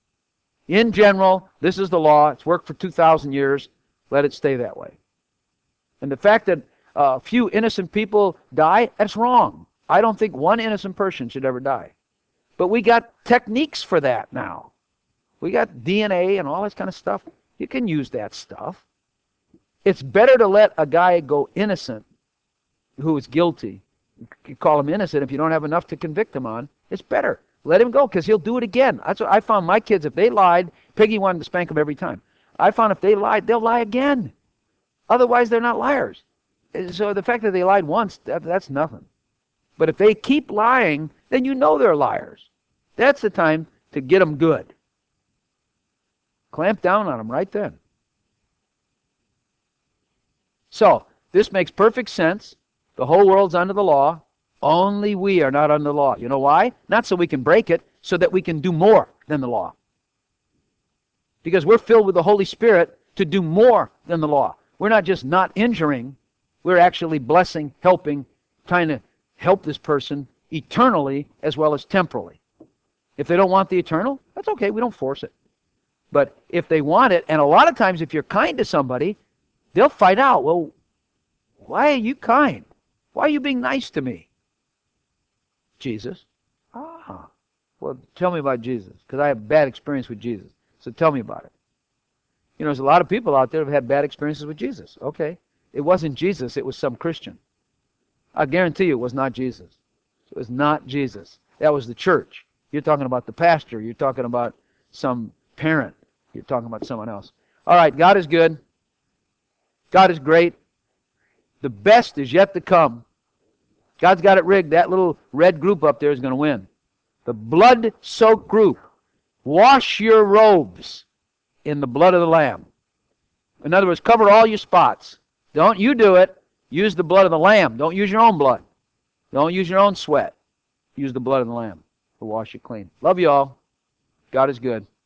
In general, this is the law. It's worked for two thousand years. Let it stay that way. And the fact that a uh, few innocent people die, that's wrong. I don't think one innocent person should ever die. But we got techniques for that now. We got D N A and all this kind of stuff. You can use that stuff. It's better to let a guy go innocent who is guilty. You call him innocent if you don't have enough to convict him on. It's better. Let him go because he'll do it again. That's what I found my kids, if they lied, Peggy wanted to spank them every time. I found if they lied, they'll lie again. Otherwise, they're not liars. So the fact that they lied once, that, that's nothing. But if they keep lying, then you know they're liars. That's the time to get them good. Clamp down on them right then. So, this makes perfect sense. The whole world's under the law. Only we are not under the law. You know why? Not so we can break it, so that we can do more than the law. Because we're filled with the Holy Spirit to do more than the law. We're not just not injuring. We're actually blessing, helping, trying to help this person eternally as well as temporally. If they don't want the eternal, that's okay. We don't force it. But if they want it, and a lot of times if you're kind to somebody, they'll find out, well, why are you kind? Why are you being nice to me? Jesus. Ah. Well, tell me about Jesus, because I have bad experience with Jesus. So tell me about it. You know, there's a lot of people out there who have had bad experiences with Jesus. Okay. It wasn't Jesus, it was some Christian. I guarantee you it was not Jesus. It was not Jesus. That was the church. You're talking about the pastor. You're talking about some parent. You're talking about someone else. All right, God is good. God is great. The best is yet to come. God's got it rigged. That little red group up there is going to win. The blood-soaked group. Wash your robes in the blood of the Lamb. In other words, cover all your spots. Don't you do it. Use the blood of the Lamb. Don't use your own blood. Don't use your own sweat. Use the blood of the Lamb to wash you clean. Love you all. God is good.